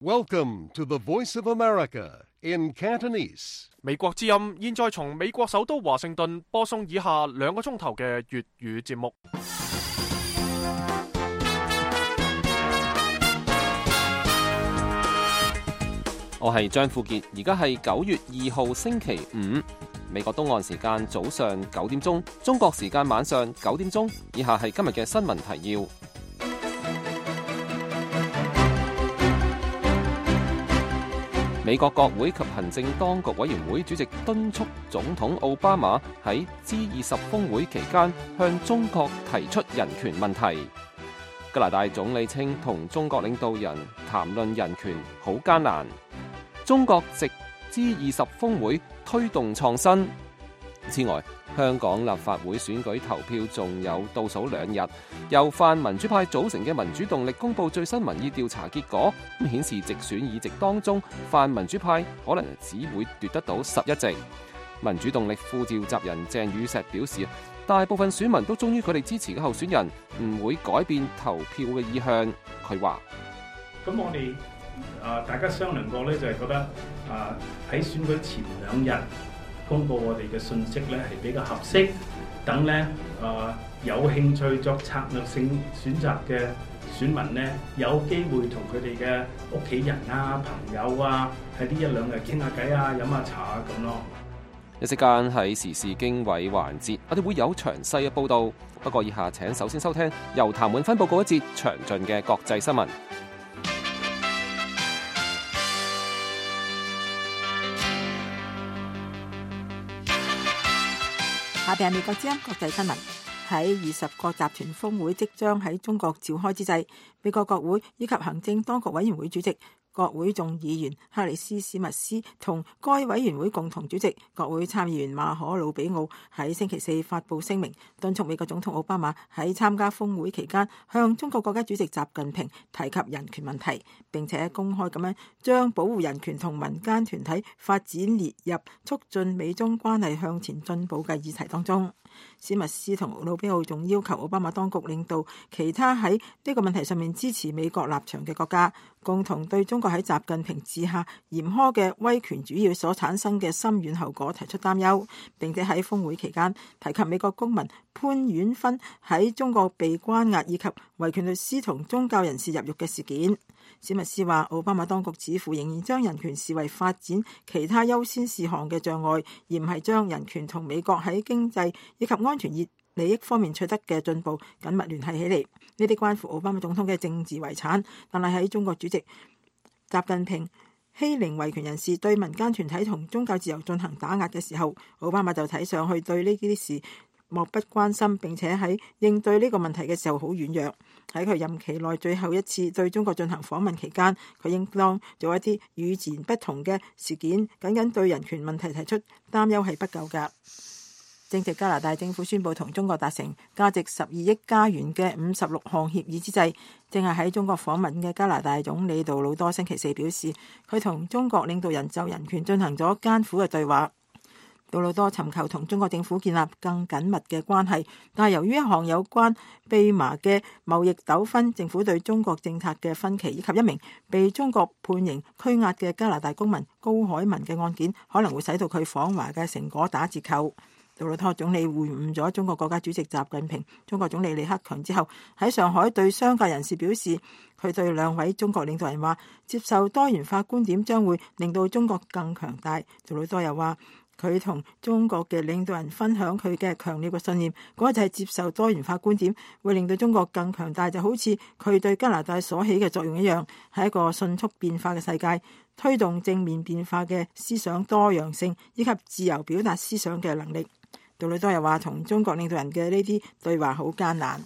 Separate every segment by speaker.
Speaker 1: Welcome to the Voice of America in Cantonese.
Speaker 2: 美國之音現在從美國首都華盛頓播送以下2個鐘頭嘅粵語節目。
Speaker 3: 我係張富傑，而家係9月2號星期五，美國東岸時間早上9點鐘，中國時間晚上9點鐘。以下係今日嘅新聞提要。美國國會及行政當局委員會主席敦促總統奧巴馬喺 G20 峰會期間向中國提出人權問題。加拿大總理稱同中國領導人談論人權好艱難。中國藉 G20 峰會推動創新。此外，香港立法會選舉投票仲有倒數2日，由泛民主派組成嘅民主動力公布最新民意調查結果，顯示直選議席當中，泛民主派可能只會奪得到11席。民主動力副召集人鄭宇碩表示，大部分選民都忠於佢哋支持嘅候選人，唔會改變投票嘅意向。佢話：
Speaker 4: 咁我哋大家商量過咧，就係覺得喺選舉前2日公佈我哋嘅信息咧係比較合適，等咧有興趣作策略性選擇嘅選民咧有機會同佢哋嘅屋企人啊、朋友啊喺呢1-2日傾下偈啊、飲下茶啊咁咯。
Speaker 3: 一息間喺時事經緯環節，我哋會有詳細嘅報導。不過以下請首先收聽由譚永芬報告一節詳盡嘅國際新聞。
Speaker 5: 下邊係美國之音國際新聞。喺20國集團峰會即將喺中國召開之際，美國國會以及行政當局委員會主席、國會眾議員克里斯史密斯同該委員會共同主席國會參議員馬可魯比奧喺星期4發布聲明，敦促美國總統奧巴馬喺參加峰會期間向中國國家主席習近平提及人權問題，並且公開咁樣將保護人權同民間團體發展列入促進美中關係向前進步嘅議題當中。史密斯同魯比奧仲要求奧巴馬當局領導其他喺呢個問題上面支持美國立場嘅國家，共同對中國喺習近平治下嚴苛嘅威權主義所產生嘅深遠後果提出擔憂，並且喺峰會期間提及美國公民潘婉芬喺中國被關押以及維權律師同宗教人士入獄嘅事件。史密斯話，奧巴馬當局似乎仍然將人權視為發展其他優先事項嘅障礙，而唔係將人權同美國喺經濟以及安全利益方面取得嘅進步緊密聯繫起嚟。呢啲關乎奧巴馬總統嘅政治遺產，但係喺中國主席習近平欺凌維權人士、對民間團體同宗教自由進行打壓嘅時候，奧巴馬就睇上去對呢啲事漠不關心，並且喺應對呢個問題嘅時候好軟弱。喺佢任期內最後一次對中國進行訪問期間，佢應當做一啲與前不同嘅事件，僅僅對人權問題提出擔憂係不夠㗎。正值加拿大政府宣布同中國達成價值12億加元嘅56項協議之際，正係喺中國訪問嘅加拿大總理杜魯多星期4表示，佢同中國領導人就人權進行咗艱苦嘅對話。杜魯多尋求同中國政府建立更緊密嘅關係，但係由於一項有關蓖麻嘅貿易糾紛、政府對中國政策嘅分歧，以及一名被中國判刑拘押嘅加拿大公民高海文嘅案件，可能會使到佢訪華嘅成果打折扣。杜魯多總理會晤咗中國國家主席習近平、中國總理李克強之後，喺上海對商界人士表示，佢對2位中國領導人話，接受多元化觀點將會令到中國更強大。杜魯多又話，佢同中國嘅領導人分享佢嘅強烈嘅信念，嗰就係接受多元化觀點會令到中國更強大，就好似佢對加拿大所起嘅作用一樣，係一個迅速變化嘅世界，推動正面變化嘅思想多樣性以及自由表達思想嘅能力。杜魯多又話，同中國領導人嘅呢啲對話好艱難。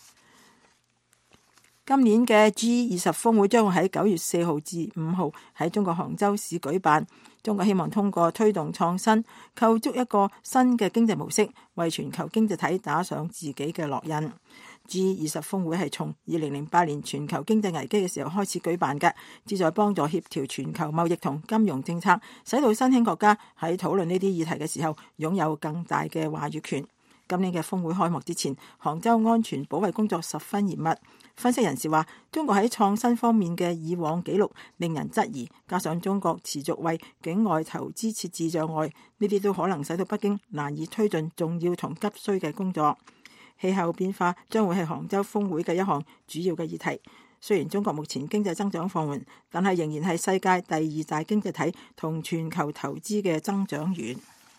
Speaker 5: 今年嘅 G20 峰會將會喺9月4號至5號喺中國杭州市舉辦。中國希望通過推動創新，構築一個新嘅經濟模式，為全球經濟體打上自己嘅烙印。G20 峰會係從2008年全球經濟危機嘅時候開始舉辦嘅，旨在幫助協調全球貿易同金融政策，使到新興國家喺討論呢啲議題嘅時候擁有更大嘅話語權。 今年嘅峰會開幕之前，杭州安全保衛工作十分嚴密。分析人士話，中國喺創新方面嘅以往紀錄令人質疑，加上中國持續為境外投資設置障礙，呢啲都可能使到北京難以推進重要同急需嘅工作。氣候變化將會係杭州峰會嘅一項主要嘅議題。雖然中國目前經濟增長放緩，但係仍然係世界第2大經濟體同全球投資嘅增長源。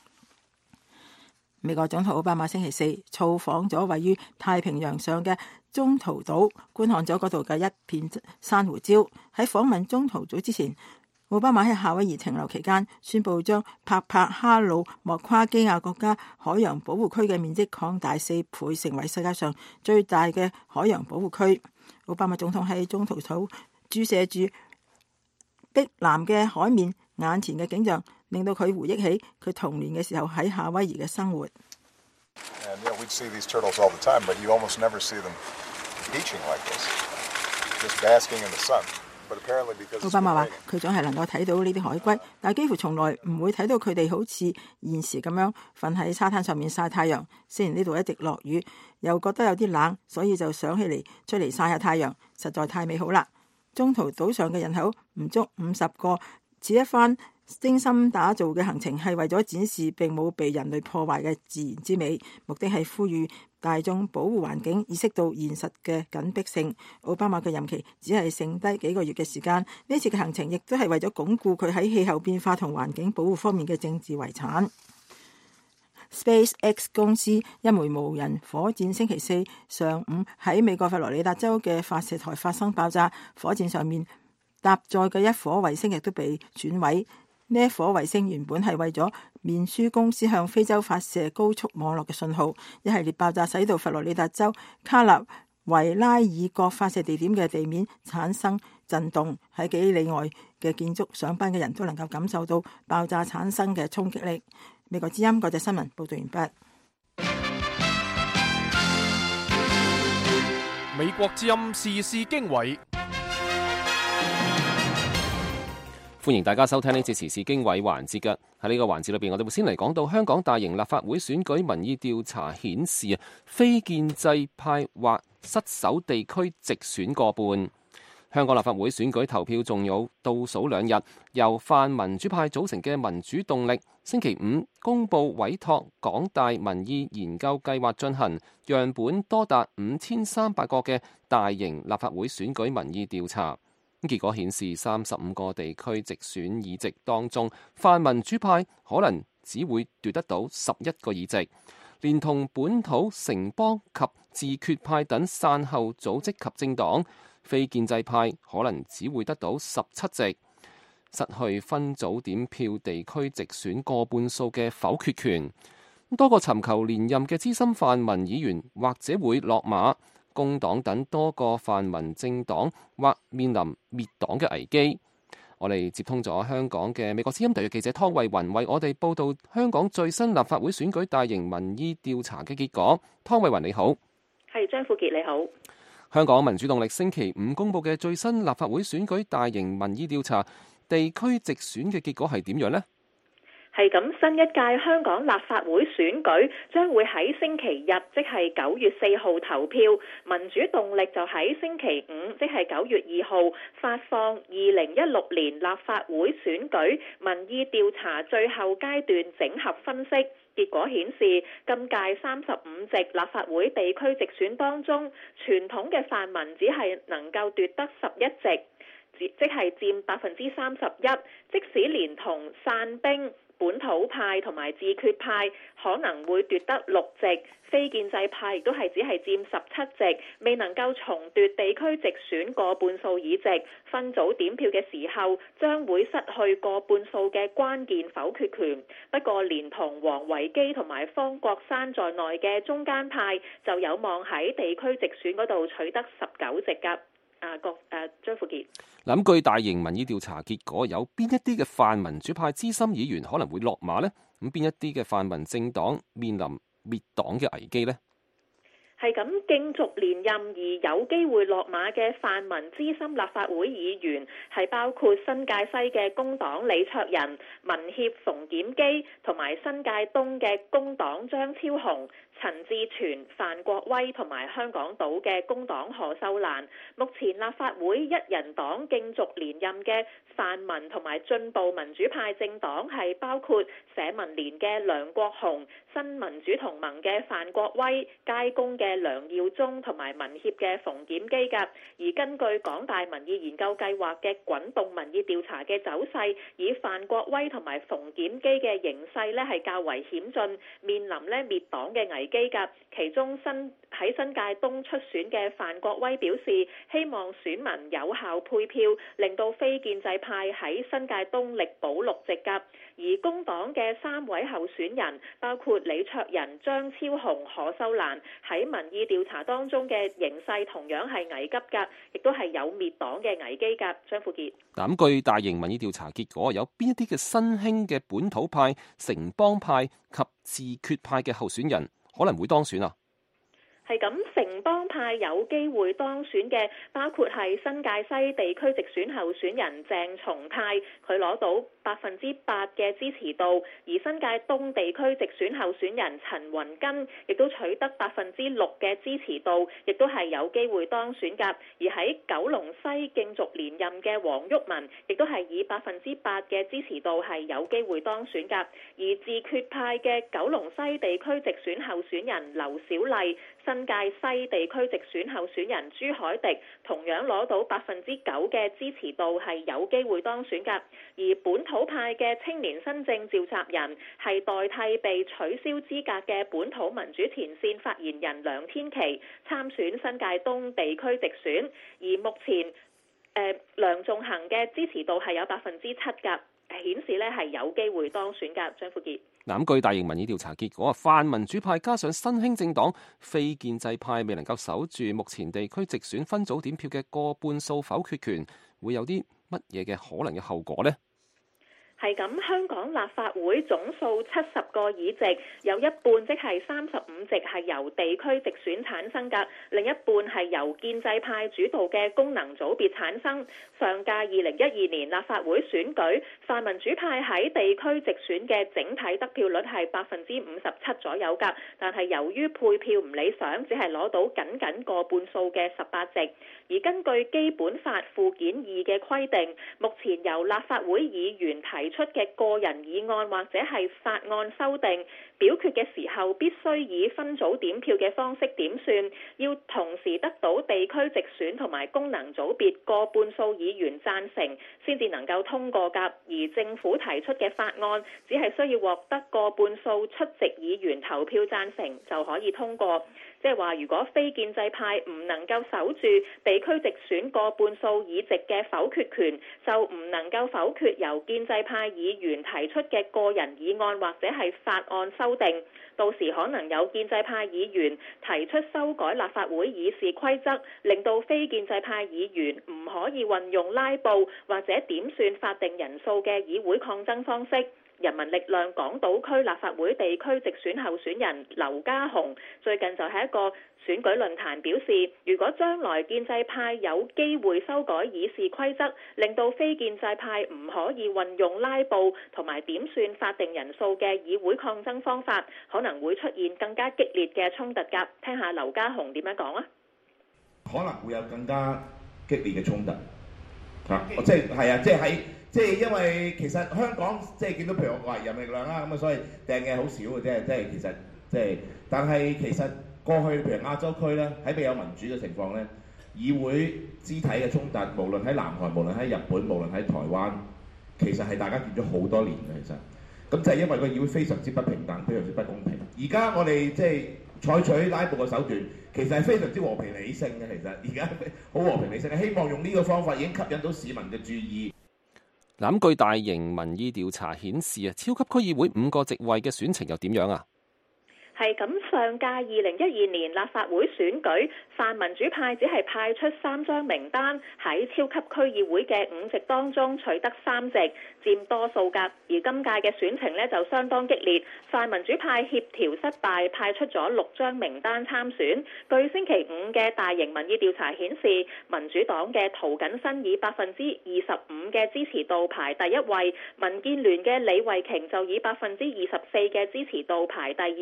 Speaker 5: 美國總統奧巴馬星期4造訪咗位於太平洋上嘅中途島，觀看咗嗰度嘅一片珊瑚礁。喺訪問中途島之前，奧巴馬喺夏威夷停留期間，宣布將帕帕哈魯莫夸基亞國家海洋保護區嘅面積擴大4倍，成為世界上最大嘅海洋保護區。奧巴馬總統喺中途島注射住碧藍嘅海面，眼前嘅景象令到佢回憶起佢童年嘅時候喺夏威夷嘅生活。奧巴馬話：佢總係能夠睇到呢啲海龜，但係幾乎從來唔會睇到佢哋好似現時咁樣瞓喺沙灘上面曬太陽。雖然呢度一直落雨，又覺得有啲冷，所以就想起嚟出嚟曬下太陽，實在太美好啦！中途島上嘅人口唔足50個，此一番精心打造嘅行程係為咗展示並冇被人類破壞嘅自然之美，目的係呼籲大眾保護環境，意識到現實嘅緊迫性。奧巴馬嘅任期只係剩低幾個月嘅時間，呢次嘅行程亦都係為咗鞏固佢喺氣候變化同環境保護方面嘅政治遺產。SpaceX 公司一枚無人火箭星期4上午喺美國佛羅里達州嘅發射台發生爆炸，火箭上面搭載嘅一顆衛星亦都被損毀。呢一顆衛星原本係為咗面書公司向非洲發射高速網絡嘅信號，一系列爆炸使到佛羅里達州卡納維拉爾角發射地點嘅地面產生震動，喺幾里外嘅建築上班嘅人都能夠感受到爆炸產生嘅衝擊力。美國之音國際新聞報道完畢。
Speaker 2: 美國之音時事經緯，
Speaker 3: 歡迎大家收聽呢節時事經緯環節嘅。喺呢個環節裏邊，我哋會先嚟講到香港大型立法會選舉民意調查顯示非建制派或失守地區直選過半。香港立法會選舉投票仲有倒數2日，由泛民主派組成嘅民主動力星期5公佈委託港大民意研究計劃進行樣本多達5300個嘅大型立法會選舉民意調查。結果顯示35個地區直選議席當中，泛民主派可能只會奪得到11個議席，連同本土城邦及自決派等散後組織及政黨，非建制派可能只會得到17席，失去分組點票地區直選過半數嘅否決權。多個尋求連任嘅資深泛民議員或者會落馬，工黨等多個泛民政黨或面臨滅黨嘅危機。我哋接通咗香港嘅美國之音特約記者湯慧雲，為我哋報道香港最新立法會選舉大型民意調查嘅結果。湯慧雲你好。
Speaker 6: 係張富傑你好。
Speaker 3: 香港民主動力星期5公佈嘅最新立法會選舉大型民意調查地區直選嘅結果係點樣呢？
Speaker 6: 係咁，新一屆香港立法會選舉將會喺星期日，即係9月4號投票。民主動力就喺星期5，即係9月2號發放2016年立法會選舉民意調查最後階段整合分析。結果顯示，今屆35席立法會地區直選當中，傳統嘅泛民只係能夠奪得11席，即係佔31%。即使連同散兵、本土派同埋自決派可能會奪得6席，非建制派亦都係只係佔17席，未能夠重奪地區直選過半數議席。分組點票嘅時候，將會失去過半數嘅關鍵否決權。不過，連同王維基同埋方國珊在內嘅中間派就有望喺地區直選嗰度取得19席㗎。張富傑，
Speaker 3: 據大型民意調查結果，有邊一啲嘅泛民主派資深議員可能會落馬呢？咁邊一啲嘅泛民政黨面臨滅黨嘅危機呢？
Speaker 6: 係咁，競逐連任而有機會落馬嘅泛民資深立法會議員係包括新界西嘅工黨李卓人、民協馮檢基同埋新界東嘅工黨張超雄。 陳志全、范國威同埋香港島嘅工黨何秀蘭。目前立法會一人黨競逐連任嘅泛民同埋進步民主派政黨係包括社民連嘅梁國雄、新民主同盟嘅范國威、街工嘅梁耀忠同埋民協嘅馮檢基㗎。而根據港大民意研究計劃嘅滾動民意調查嘅走勢，以范國威同埋馮檢基嘅形勢呢係較為險峻，面臨呢滅黨嘅危機㗎。其中喺新界東出選嘅范國威表示，希望選民有效配票，令到非建制派喺新界東力保6席㗎。而工黨嘅3位候選人，包括李卓人、張超雄、何秀蘭，喺民意調查當中嘅形勢同樣係危急㗎，亦都係有滅黨嘅危機㗎。張富傑，
Speaker 3: 咁據大型民意調查結果，有邊一啲嘅新興嘅本土派、城邦派及自決派嘅候選人可能會當選啊？
Speaker 6: 係咁，城邦派有機會當選嘅，包括係新界西地區直選候選人鄭松泰，佢攞到8%嘅支持度；而新界東地區直選候選人陳雲根亦都取得6%嘅支持度，亦都係有機會當選㗎。而喺九龍西競逐連任嘅黃毓民，亦都係以8%嘅支持度係有機會當選㗎。而自決派嘅九龍西地區直選候選人劉小麗、新界西地區直選候選人朱凱迪同樣攞到9%嘅支持度，係有機會當選㗎。而本土派嘅青年新政召集人係代替被取消資格嘅本土民主前線發言人梁天琦參選新界東地區直選，而目前梁頌恆嘅支持度係有7%㗎，顯示呢係有機會當選㗎。張富傑。
Speaker 3: 據大型民意調查結果，泛民主派加上新興政黨、非建制派未能夠守住目前地區直選分組點票嘅過半數否決權，會有啲乜嘢嘅可能嘅後果呢？
Speaker 6: 係咁，香港立法會總數70個議席，有一半即係35席係由地區直選產生㗎，另一半係由建制派主導嘅功能組別產生。上屆2012年立法會選舉，泛民主派喺地區直選嘅整體得票率係57%左右㗎，但係由於配票唔理想，只係攞到僅過半數嘅18席。而根據基本法附件2嘅規定，目前由立法會議員提出嘅個人議案或者係法案修訂，表決嘅時候必須以分組點票嘅方式點算，要同時得到地區直選同埋功能組別過半數議員贊成，先至能夠通過㗎。而政府提出嘅法案，只係需要獲得過半數出席議員投票贊成就可以通過。即係話，如果非建制派唔能夠守住地區直選過半數議席嘅否決權，就唔能夠否決由建制派議員提出嘅個人議案或者係法案修訂。到時可能有建制派議員提出修改立法會議事規則，令到非建制派議員唔可以運用拉布或者點算法定人數嘅議會抗爭方式。人民力量港島區立法會地區直選候選人劉家雄最近就喺一個選舉論壇表示，如果將來建制派有機會修改議事規則，令到非建制派唔可以運用拉布同埋點算法定人數嘅議會抗爭方法，可能會出現更加激烈嘅衝突㗎。聽下劉家雄點樣講啊？
Speaker 7: 可能會有更加激烈嘅衝突即係因為其實香港即係見到譬如我話人力量啦，咁啊所以掟嘅好少嘅啫，但係其實過去譬如亞洲區咧，喺未有民主嘅情況咧，議會肢體嘅衝突，無論喺南韓、無論喺日本、無論喺台灣，其實係大家見咗好多年嘅，其實咁就係因為個議會非常之不平等，非常之不公平。而家我哋即係採取拉布嘅手段，其實係非常之和平理性嘅，其實而家好和平理性嘅，希望用呢個方法已經吸引到市民嘅注意。
Speaker 3: 據大型民意調查顯示超級區議會5個席位嘅選情又點樣啊？
Speaker 6: 係咁，上屆2012年立法會選舉，泛民主派只係派出3張名單，喺超級區議會嘅5席當中取得3席，佔多數㗎。而今屆嘅選情呢就相當激烈，泛民主派協調失敗，派出咗6張名單參選。據星期5嘅大型民意調查顯示，民主黨嘅涂謹申以25%嘅支持度排第一位，民建聯嘅李慧瓊就以24%嘅支持度排第二位。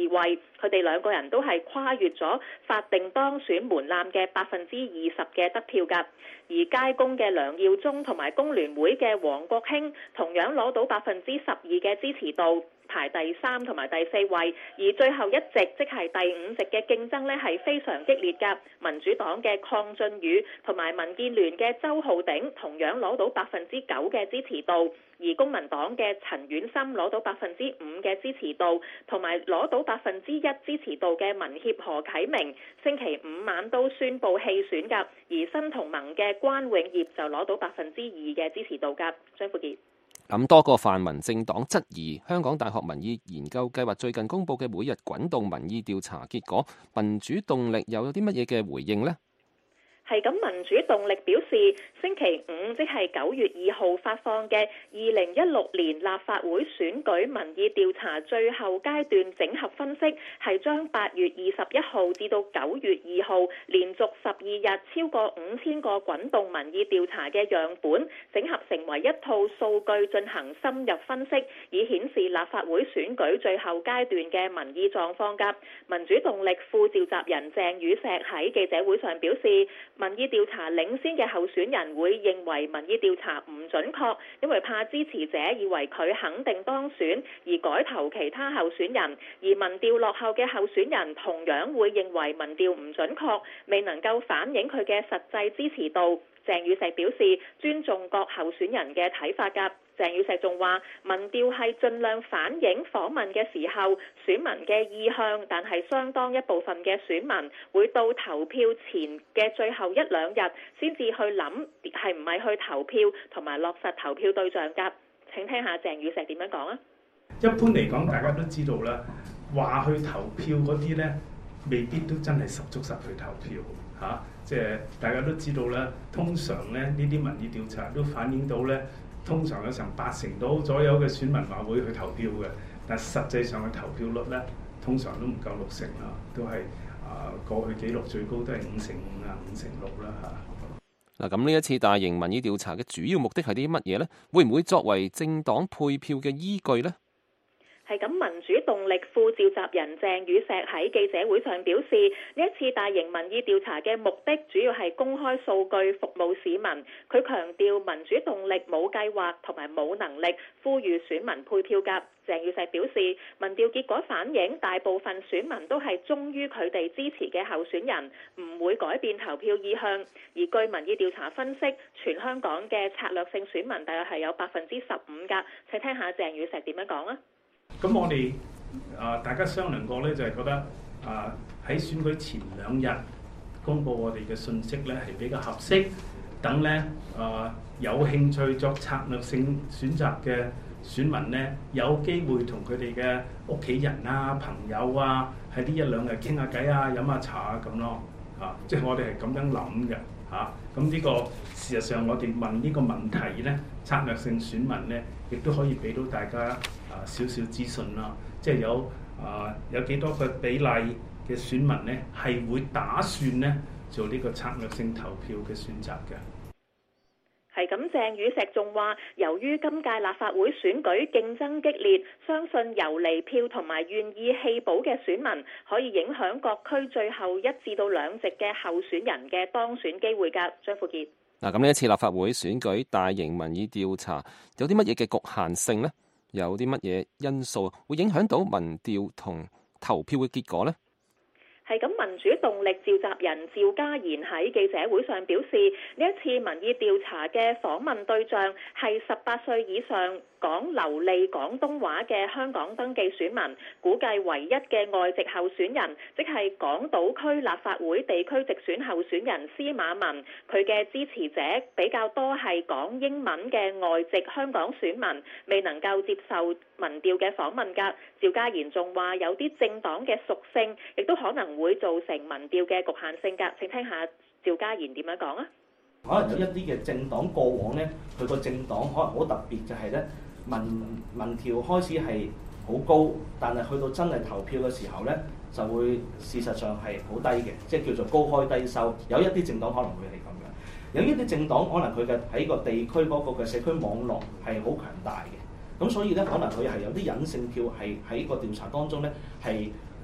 Speaker 6: 佢哋兩個人都係跨越咗法定當選門檻嘅20%嘅得票㗎。而街工嘅梁耀忠同埋工聯會嘅黃國興同樣攞到12%嘅支持度，排第3同埋第4位。而最後一席即係第5席嘅競爭呢係非常激烈㗎。民主黨嘅鄺俊宇同埋民建聯嘅周浩鼎同樣攞到9%嘅支持度，而公民黨嘅陳婉心攞到5%嘅支持度，同埋攞到1%支持度嘅民協何啟明，星期五晚都宣布棄選㗎。而新同盟嘅關永業就攞到2%嘅支持度㗎。張富傑。
Speaker 3: 咁多個泛民政黨質疑香港大學民意研究計劃最近公佈嘅每日滾動民意調查結果，民主動力又有啲乜嘢嘅回應呢？
Speaker 6: 係咁，民主動力表示，星期五即係9月2號發放嘅2016年立法會選舉民意調查最後階段整合分析，係將8月21號至到9月2號連續12日超過5000個滾動民意調查嘅樣本，整合成為一套數據進行深入分析，以顯示立法會選舉最後階段嘅民意狀況㗎。民主動力副召集人鄭宇碩喺記者會上表示，民意調查領先嘅候選人會認為民意調查唔準確，因為怕支持者以為佢肯定當選而改投其他候選人，而民調落後嘅候選人同樣會認為民調唔準確，未能夠反映佢嘅實際支持度。鄭宇碩表示尊重各候選人嘅睇法㗎。鄭宇碩仲話，民調係盡量反映訪問嘅時候選民嘅意向，但係相當一部分嘅選民會到投票前嘅最後1-2日先至去諗係唔係去投票同埋落實投票對象㗎。請聽下鄭宇碩點樣講啊！
Speaker 4: 一般嚟講，大家都知道啦，話去投票嗰啲呢，未必都真係十足十去投票嚇。即係大家都知道啦，通常呢啲民意調查都反映到呢。通常有成80%到左右嘅選民話會去投票嘅，但實際上嘅投票率咧，通常都唔夠60%啦，都係過去紀錄最高都係5%啊、5%6%啦嚇。
Speaker 3: 嗱，咁呢一次大型民意調查嘅主要目的係啲乜嘢呢？會唔會作為政黨配票嘅依據呢？
Speaker 6: 係咁，民主動力副召集人鄭宇碩喺記者會上表示，呢一次大型民意調查嘅目的主要係公開數據服務市民。佢強調民主動力冇計劃同埋冇能力呼籲選民配票㗎。鄭宇碩表示，民調結果反映大部分選民都係忠於佢哋支持嘅候選人，唔會改變投票意向。而據民意調查分析，全香港嘅策略性選民大約係有15%㗎。請聽下鄭宇碩點樣講啊！
Speaker 4: 咁我哋大家商量過咧，就係覺得喺選舉前2日公佈我哋嘅信息咧係比較合適，等咧有興趣作策略性選擇嘅選民咧有機會同佢哋嘅屋企人啊、朋友啊喺呢1-2日傾下偈啊、飲下茶啊咁咯即係我哋係咁樣諗嘅咁呢個事實上我哋問呢個問題咧，策略性選民咧亦都可以俾到大家少少資訊啦，即係有幾多個比例嘅選民咧係會打算咧做呢個策略性投票嘅選擇嘅。
Speaker 6: 係咁，鄭宇碩仲話，由於今屆立法會選舉競爭激烈，相信游離票同埋願意棄保嘅選民可以影響各區最後1至2席嘅候選人嘅當選機會㗎。張富傑。
Speaker 3: 嗱，咁呢一次立法會選舉大型民意調查有啲乜嘢嘅局限性呢？有啲乜嘢因素會影響到民調同投票嘅結果呢？
Speaker 6: 係咁，民主動力召集人趙家賢喺記者會上表示，呢一次民意調查嘅訪問對象係18歲以上講流利廣東話嘅香港登記選民，估計唯一嘅外籍候選人即係港島區立法會地區直選候選人司馬文，佢嘅支持者比較多係講英文嘅外籍香港選民，未能夠接受民調嘅訪問㗎。趙家賢仲話有啲政黨嘅屬性亦都可能會造成民調嘅局限性㗎。請聽下趙家賢點樣講啊？
Speaker 8: 可能有一啲嘅政黨過往咧，佢個政黨可能好特別，就係咧民調開始係好高，但係去到真係投票嘅時候咧，就會事實上係好低嘅，即係叫做高開低收。有一啲政黨可能會係咁樣，有一啲政黨可能佢嘅喺個地區嗰個嘅社區網絡係好強大嘅，咁所以咧可能佢係有啲隱性票係喺個調查當中咧係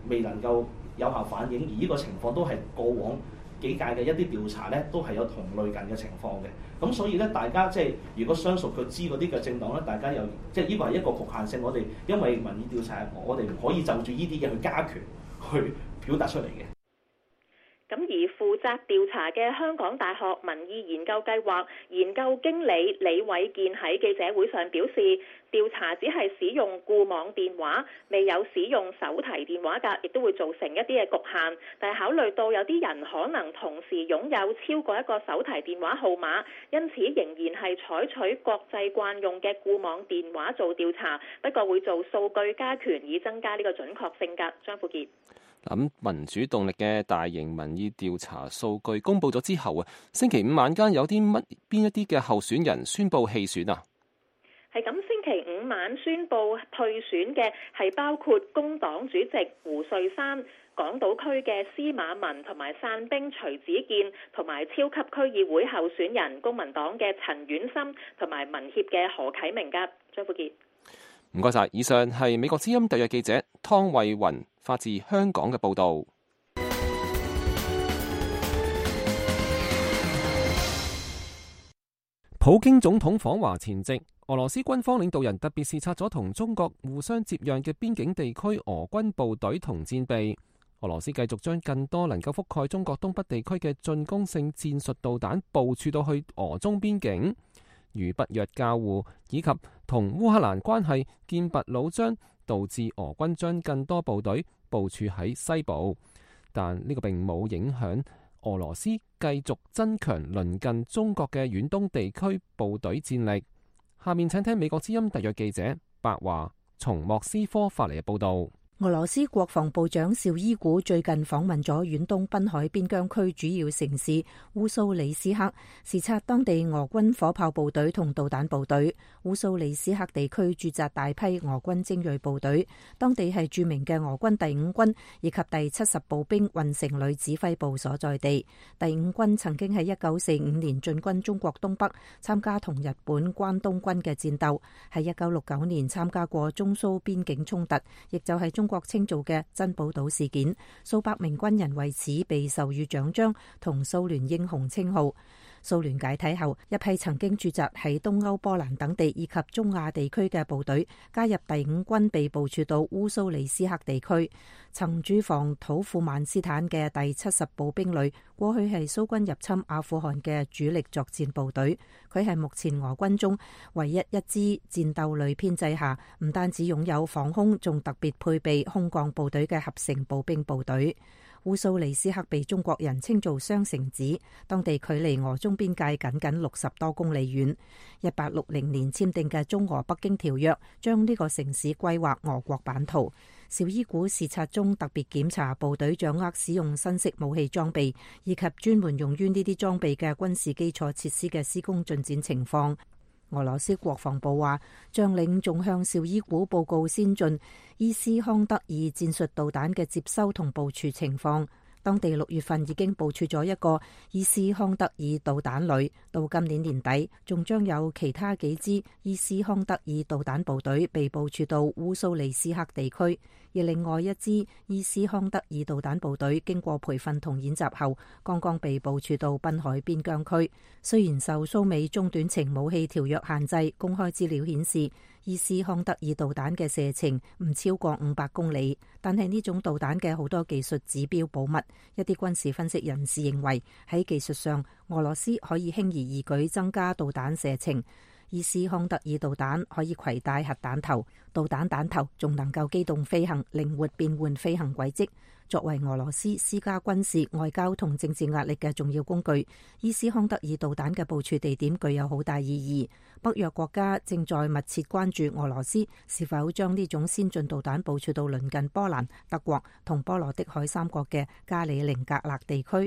Speaker 8: 未能夠有效反映，而呢個情況都係過往幾屆嘅一啲調查咧，都係有同類近嘅情況嘅。咁所以咧，大家即係如果相熟佢知嗰啲嘅政黨咧，大家又即係呢個係一個局限性。我哋因為民意調查，我哋唔可以就住呢啲嘢去加權去表達出嚟嘅。
Speaker 6: 咁而負責調查嘅香港大學民意研究計劃研究經理李偉健喺記者會上表示，調查只係使用固網電話，未有使用手提電話㗎，亦都會造成一啲嘅局限。但係考慮到有啲人可能同時擁有超過一個手提電話號碼，因此仍然係採取國際慣用嘅固網電話做調查，不過會做數據加權以增加呢個準確性㗎。張富傑。
Speaker 3: 咁民主動力嘅大型民意調查數據公佈咗之後啊，星期五晚間有邊一啲嘅候選人宣布棄選啊？
Speaker 6: 係咁，星期五晚宣布退選嘅係包括工黨主席胡瑞山、港島區嘅司馬文同埋散兵徐子健，同埋超級區議會候選人公民黨嘅陳婉心同埋民協嘅何啟明㗎。張富傑。
Speaker 3: 唔該晒，以上係美國之音特約記者湯慧雲發自香港嘅報導。普京總統訪華前夕，俄羅斯軍方領導人特別視察咗同中國互相接壤嘅邊境地區俄軍部隊同戰備。俄羅斯繼續將更多能夠覆蓋中國東北地區嘅進攻性戰術導彈部署到去俄中邊境。與北約交互以及同烏克蘭關係劍拔弩張，導致俄軍將更多部隊部署喺西部，但呢個並冇影響俄羅斯繼續增強鄰近中國嘅遠東地區部隊戰力。下面請聽美國之音特約記者白華從莫斯科發嚟嘅報道。
Speaker 9: 俄羅斯國防部長紹伊古最近訪問咗遠東濱海邊疆區主要城市烏蘇里斯克，視察當地俄軍火炮部隊同導彈部隊。烏蘇里斯克地區駐紮大批俄軍精銳部隊，當地係著名嘅俄軍第五軍以及第70步兵運城旅指揮部所在地。第五軍曾經喺1945年進軍中國東北，參加同日本關東軍嘅戰鬥，喺1969年參加過中蘇邊境衝突，亦就係中國稱做嘅珍寶島事件，數百名軍人為此被授予獎章同蘇聯英雄稱號。蘇聯解體後，一批曾經駐紮喺東歐波蘭等地以及中亞地區嘅部隊加入第五軍，被部署到烏蘇里斯克地區。曾駐防土庫曼斯坦嘅第70步兵旅，過去係蘇軍入侵阿富汗嘅主力作戰部隊。佢係目前俄軍中唯一一支戰鬥旅編制下，唔單止擁有防空，仲特別配備空降部隊嘅合成步兵部隊。烏蘇里斯克被中國人稱做雙城子，當地距離俄中邊界僅僅60多公里遠。1860年簽訂嘅中俄北京條約將呢個城市歸劃俄國版圖。紹伊古視察中特別檢查部隊掌握使用新式武器裝備以及專門用於呢啲裝備嘅軍事基礎設施嘅施工進展情況。俄羅斯國防部話，將領仲向紹伊古報告先進伊斯康德爾戰術導彈嘅接收同部署情況。當地6月份已經部署咗一個伊斯康德爾導彈旅，到今年年底仲將有其他幾支伊斯康德爾導彈部隊被部署到烏蘇里斯克地區，而另外一支伊斯康德爾導彈部隊經過培訓同演習後，剛剛被部署到濱海邊疆區。雖然受蘇美中短程武器條約限制，公開資料顯示伊斯康德爾導彈嘅射程唔超過500公里，但係呢種導彈嘅好多技術指標保密。一啲軍事分析人士認為，喺技術上，俄羅斯可以輕而易舉增加導彈射程。伊斯康德爾導彈可以攜帶核彈頭，導彈彈頭仲能夠機動飛行，靈活變換飛行軌跡。作為俄羅斯施加軍事、外交同政治壓力嘅重要工具，伊斯康德爾導彈嘅部署地點具有好大意義。北約國家正在密切關注俄羅斯是否將呢種先進導彈部署到鄰近波蘭、德國同波羅的海3國嘅加里寧格勒地區。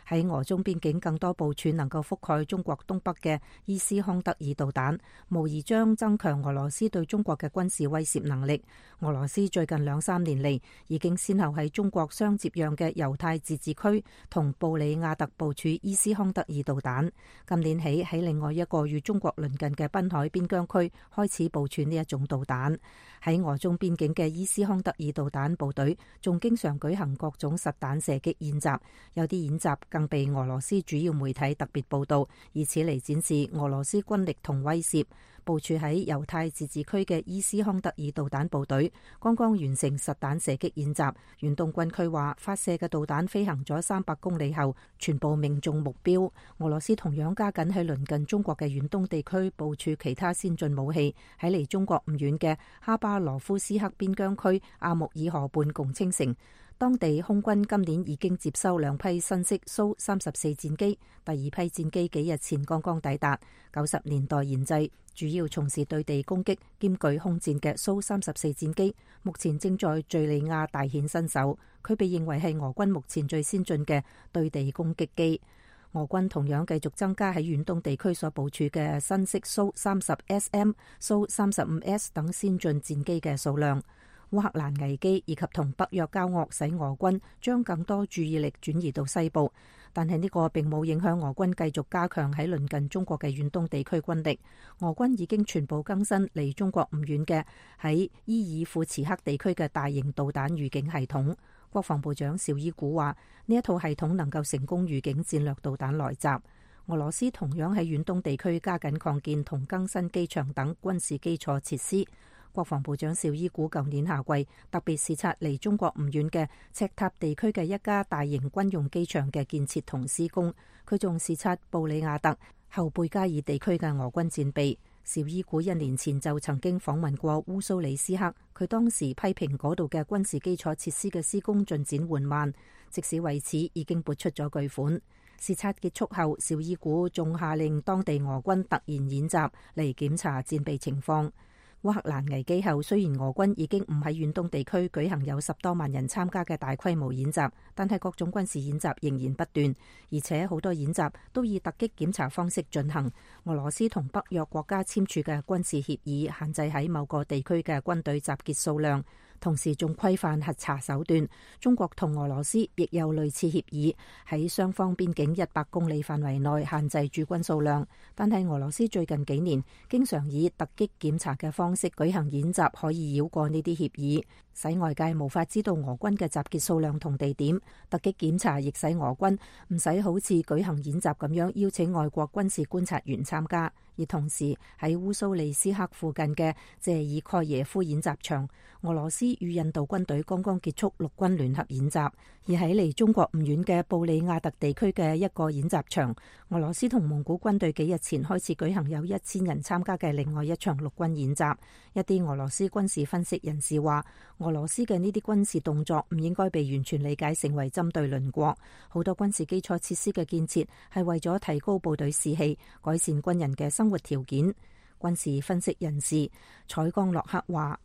Speaker 9: 喺俄中邊境更多部署能夠覆蓋中國東北嘅伊斯康德爾導彈，無疑將增強俄羅斯對中國嘅軍事威懾能力。俄羅斯最近2-3年嚟已經先後喺中國相接壤嘅猶太自治區同布里亞特部署伊斯康德爾導彈，今年起喺另外一個與中國鄰近嘅濱海邊疆區開始部署呢一種導彈。喺俄中邊境嘅伊斯康德爾導彈部隊仲經常舉行各種實彈射擊演習，有啲演習更被俄羅斯主要媒體特別報道，以此嚟展示俄羅斯軍力同威懾。部署喺猶太自治區嘅伊斯康德爾導彈部隊剛剛完成實彈射擊演習，遠東軍區話發射嘅導彈飛行咗300公里後全部命中目標。俄羅斯同樣加緊喺鄰近中國嘅遠東地區部署其他先進武器，喺離中國唔遠嘅哈巴羅夫斯克邊疆區阿穆爾河畔共青城，當地空軍今年已經接收2批新式蘇34戰機，第2批戰機幾日前剛剛抵達。90年代研製，主要從事對地攻擊兼具空戰嘅蘇34戰機，目前正在敘利亞大顯身手。佢被認為係俄軍目前最先進嘅對地攻擊機。俄軍同樣繼續增加喺遠東地區所部署嘅新式蘇30SM、蘇35S 等先進戰機嘅數量。烏克蘭危機以及同北約交惡使俄軍將更多注意力轉移到西部，但係呢個並冇影響俄軍繼續加強喺鄰近中國嘅遠東地區軍力。俄軍已經全部更新離中國唔遠嘅喺伊爾庫茨克地區嘅大型導彈預警系統。國防部長紹伊古話，呢一套系統能夠成功預警戰略導彈來襲。俄羅斯同樣喺遠東地區加緊擴建同更新機場等軍事基礎設施。國防部長紹伊古舊年夏季特別視察離中國唔遠嘅赤塔地區嘅一家大型軍用機場嘅建設同施工，佢仲視察布里亞特後貝加爾地區嘅俄軍戰備。紹伊古1年前就曾經訪問過烏蘇里斯克，佢當時批評嗰度嘅軍事基礎設施嘅施工進展緩慢，即使為此已經撥出咗巨款。視察結束後，紹伊古仲下令當地俄軍突然演習嚟檢查戰備情況。烏克蘭危機後，雖然俄軍已經唔喺遠東地區舉行有10多萬人參加嘅大規模演習，但係各種軍事演習仍然不斷，而且好多演習都以突擊檢查方式進行。俄羅斯同北約國家簽署嘅軍事協議限制喺某個地區嘅軍隊集結數量，同時仲規範核查手段。中國同俄羅斯亦有類似協議，喺雙方邊境100公里範圍內限制駐軍數量。但係俄羅斯最近幾年經常以突擊檢查嘅方式舉行演習，可以繞過呢啲協議，使外界無法知道俄軍嘅集結數量同地點。突擊檢查亦使俄軍唔使好似舉行演習咁樣邀請外國軍事觀察員參加。而同時喺烏蘇里斯克附近嘅謝爾蓋耶夫演習場，俄羅斯與印度軍隊剛剛結束陸軍聯合演習。而喺離中國唔遠嘅布里亞特地區嘅一個演習場，俄羅斯同蒙古軍隊幾日前開始舉行有1000人參加嘅另外一場陸軍演習。一啲俄羅斯軍事分析人士話，俄羅斯嘅呢啲軍事動作唔應該被完全理解成為針對鄰國，好多軍事基礎設施嘅建設係為咗提高部隊士氣，改善軍人嘅生活條件。軍事分析人士采岡洛克話，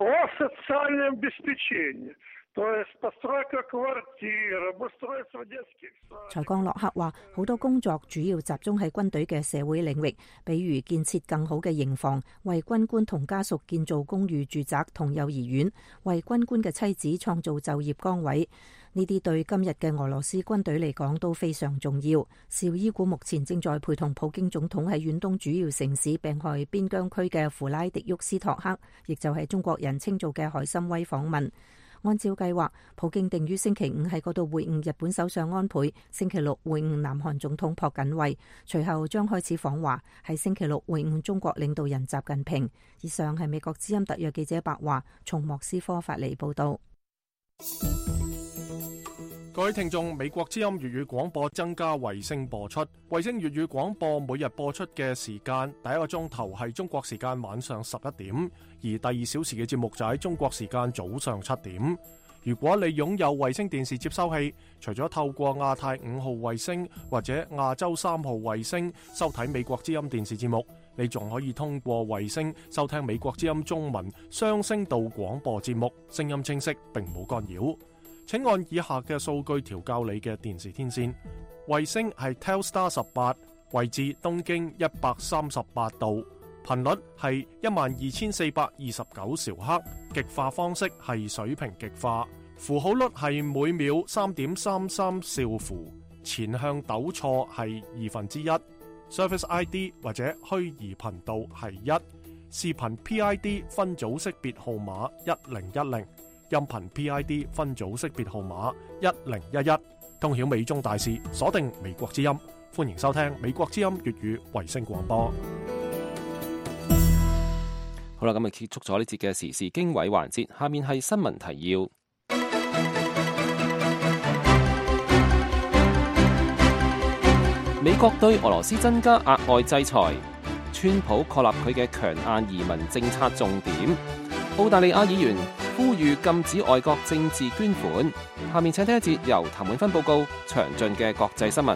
Speaker 9: 采岡洛克話，好多工作主要集中喺軍隊嘅社會領域，比如建設更好嘅營房，為軍官同家屬建造公寓住宅同幼兒園，為軍官嘅妻子創造就業崗位。呢啲對今日嘅俄羅斯軍隊嚟講都非常重要。紹伊古目前正在陪同普京總統喺遠東主要城市病害邊疆區嘅弗拉迪沃斯托克，亦就係中國人稱做嘅海參崴訪問。按照計劃，普京定於星期5喺嗰度會晤日本首相安倍，星期6會晤南韓總統朴槿惠，隨後將開始訪華，喺星期6會晤中國領導人習近平。以上係美國之音特約記者白華從莫斯科發嚟報道。
Speaker 2: 各位聽眾，美國之音粵語廣播增加衛星播出。衛星粵語廣播每日播出嘅時間，第一個鐘頭係中國時間晚上11點，而第2小時嘅節目就喺中國時間早上7點。如果你擁有衛星電視接收器，除咗透過亞太5號衛星或者亞洲3號衛星收睇美國之音電視節目，你仲可以通過衛星收聽美國之音中文雙聲道廣播節目，聲音清晰並冇干擾。請按以下嘅數據調校你嘅電視天線。 衛星係 Telstar 18，位置東經138度，頻率係12429兆赫，極化方式係水平極化，符號率係每秒 3.33 兆符，前向糾錯係1/2。Service ID 或者虛擬頻道係1，視頻 PID 分組識別號碼1010，音頻 PID 分組識別號碼1011。通曉美中大事，鎖定美國之音，歡迎收聽美國之音粵語衛星廣播。
Speaker 3: 好啦，咁就結束咗呢節嘅時事經緯環節，下面係新聞提要。美國對俄羅斯增加額外制裁，川普確立佢嘅強硬移民政策重點。澳大利亞議員呼籲禁止外國政治捐款。下面請聽一節由譚永芬報告詳盡嘅國際新聞。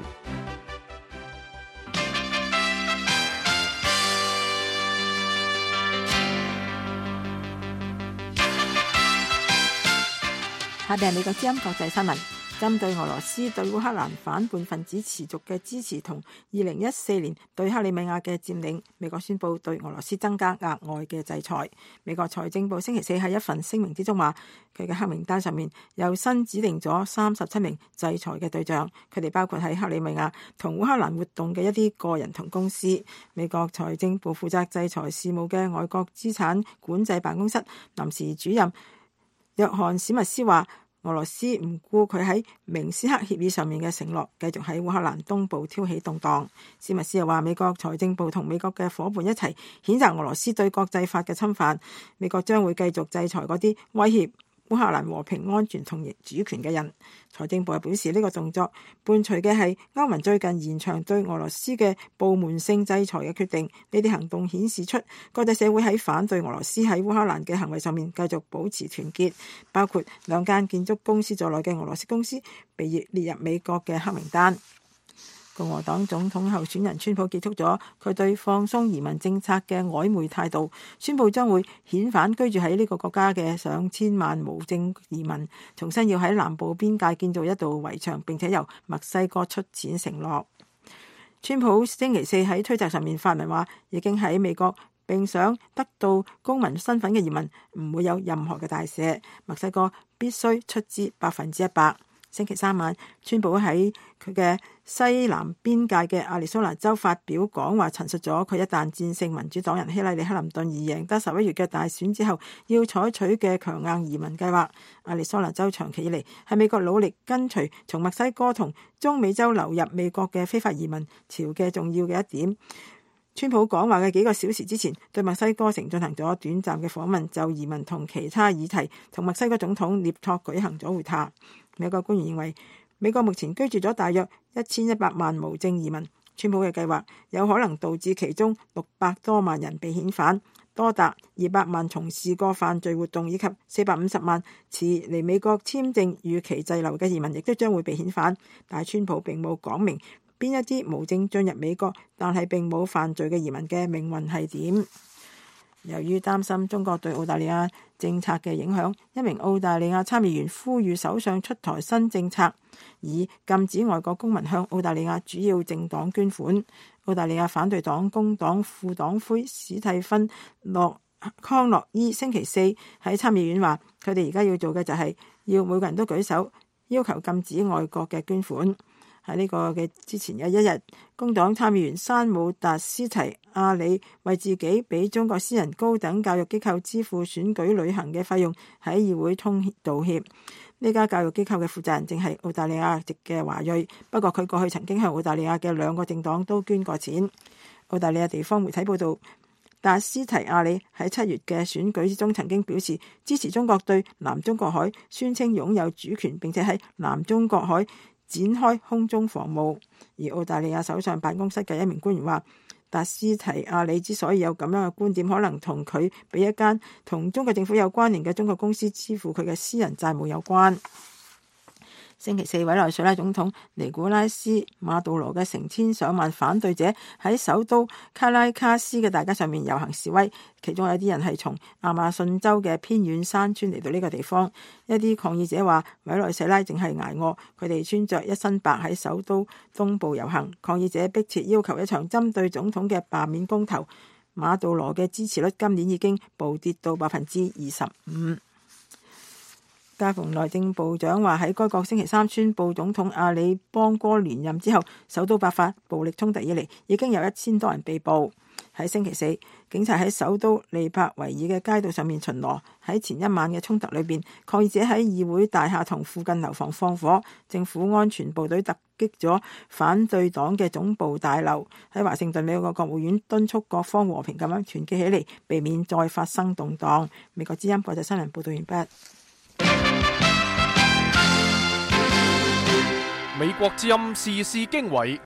Speaker 5: 下邊係美國之音國際新聞。針對俄羅斯對烏克蘭反叛分子持續嘅支持同2014年對克里米亞嘅佔領，美國宣布對俄羅斯增加額外嘅制裁。美國財政部星期四喺一份聲明之中話，佢嘅黑名單上面又新指定咗37名制裁嘅對象，佢哋包括喺克里米亞同烏克蘭活動嘅一啲個人同公司。美國財政部負責制裁事務嘅外國資產管制辦公室臨時主任約翰史密斯話，俄羅斯唔顧佢喺明斯克協議上面嘅承諾，繼續喺烏克蘭東部挑起動盪。史密斯又話，美國財政部同美國嘅夥伴一齊譴責俄羅斯對國際法嘅侵犯，美國將會繼續制裁嗰啲威脅烏克蘭和平安全同主權嘅人。財政部又表示，呢個動作伴隨嘅係歐盟最近延長對俄羅斯嘅部門性制裁嘅決定。呢啲行動顯示出國際社會喺反對俄羅斯喺烏克蘭嘅行為上面繼續保持團結，包括2間建築公司在內嘅俄羅斯公司被列入美國嘅黑名單。共和黨總統候選人川普結束咗佢對放鬆移民政策嘅曖昧態度，宣布將會遣返居住喺呢個國家嘅上千萬無證移民，重新要喺南部邊界建造一道圍牆，並且由墨西哥出錢承諾。川普星期四喺推特上面發文話，已經喺美國並想得到公民身份嘅移民唔會有任何嘅大赦，墨西哥必須出資100%。星期三晚，川普喺佢嘅西南邊界嘅亞利桑那州發表講話，陳述咗佢一旦戰勝民主黨人希拉里克林頓而贏得11月嘅大選之後要採取嘅強硬移民計劃。亞利桑那州長期以嚟係美國努力跟隨從墨西哥同中美洲流入美國嘅非法移民潮嘅重要嘅一點。川普講話嘅幾個小時之前，對墨西哥城進行咗短暫嘅訪問，就移民同其他議題同墨西哥總統涅托舉行咗會談。美國官員認為，美國目前居住咗大約1100萬無證移民，川普嘅計劃有可能導致其中600多萬人被遣返，多達200萬從事過犯罪活動以及450萬持嚟美國簽證逾期滯留嘅移民亦都將會被遣返，但係川普並冇講明邊一啲無證進入美國但係並冇犯罪嘅移民嘅命運係點。由於擔心中國對澳大利亞政策嘅影響，一名澳大利亞參議員呼籲首相出台新政策，以禁止外國公民向澳大利亞主要政黨捐款。澳大利亞反對黨工黨副黨魁史蒂芬康諾伊星期四喺參議院話，佢哋而家要做嘅就係要每個人都舉手，要求禁止外國嘅捐款。喺呢個嘅之前嘅一日，工黨參議員山姆達斯提亞里為自己俾中國私人高等教育機構支付選舉旅行嘅費用喺議會道歉。呢家教育機構嘅負責人正係澳大利亞籍嘅華裔，不過佢過去曾經向澳大利亞嘅2個政黨都捐過錢。澳大利亞地方媒體報道，達斯提亞里喺7月嘅選舉之中曾經表示支持中國對南中國海宣稱擁有主權，並且喺南中國海展開空中防務。而澳大利亞首相辦公室嘅一名官員話，達斯提亞里之所以有咁樣嘅觀點，可能同佢俾一間同中國政府有關聯嘅中國公司支付佢嘅私人債務有關。 星期四，委內瑞拉總統尼古拉斯馬杜羅嘅成千上萬反對者喺首都卡拉卡斯嘅大街上面遊行示威，其中有啲人係從亞馬遜州嘅偏遠山村嚟到呢個地方。一啲抗議者話委內瑞拉淨係挨餓，佢哋穿着一身白喺首都東部遊行。抗議者迫切要求一場針對總統嘅罷免公投。馬杜羅嘅支持率今年已經暴跌到25%。加蓬內政部長話喺該國星期三宣布總統阿里邦哥連任之後，首都爆發暴力衝突以嚟，已經有1000多人被捕。喺星期四，警察喺首都利柏維爾嘅街道上面巡邏。喺前一晚嘅衝突裏邊，抗議者喺議會大廈同附近樓房放火，政府安全部隊突擊咗反對黨嘅總部大樓。喺華盛頓，美國國務院敦促各方和平咁樣團結起嚟，避免再發生動盪。美國之音國際新聞報道完畢。
Speaker 2: 美國之音時事經緯，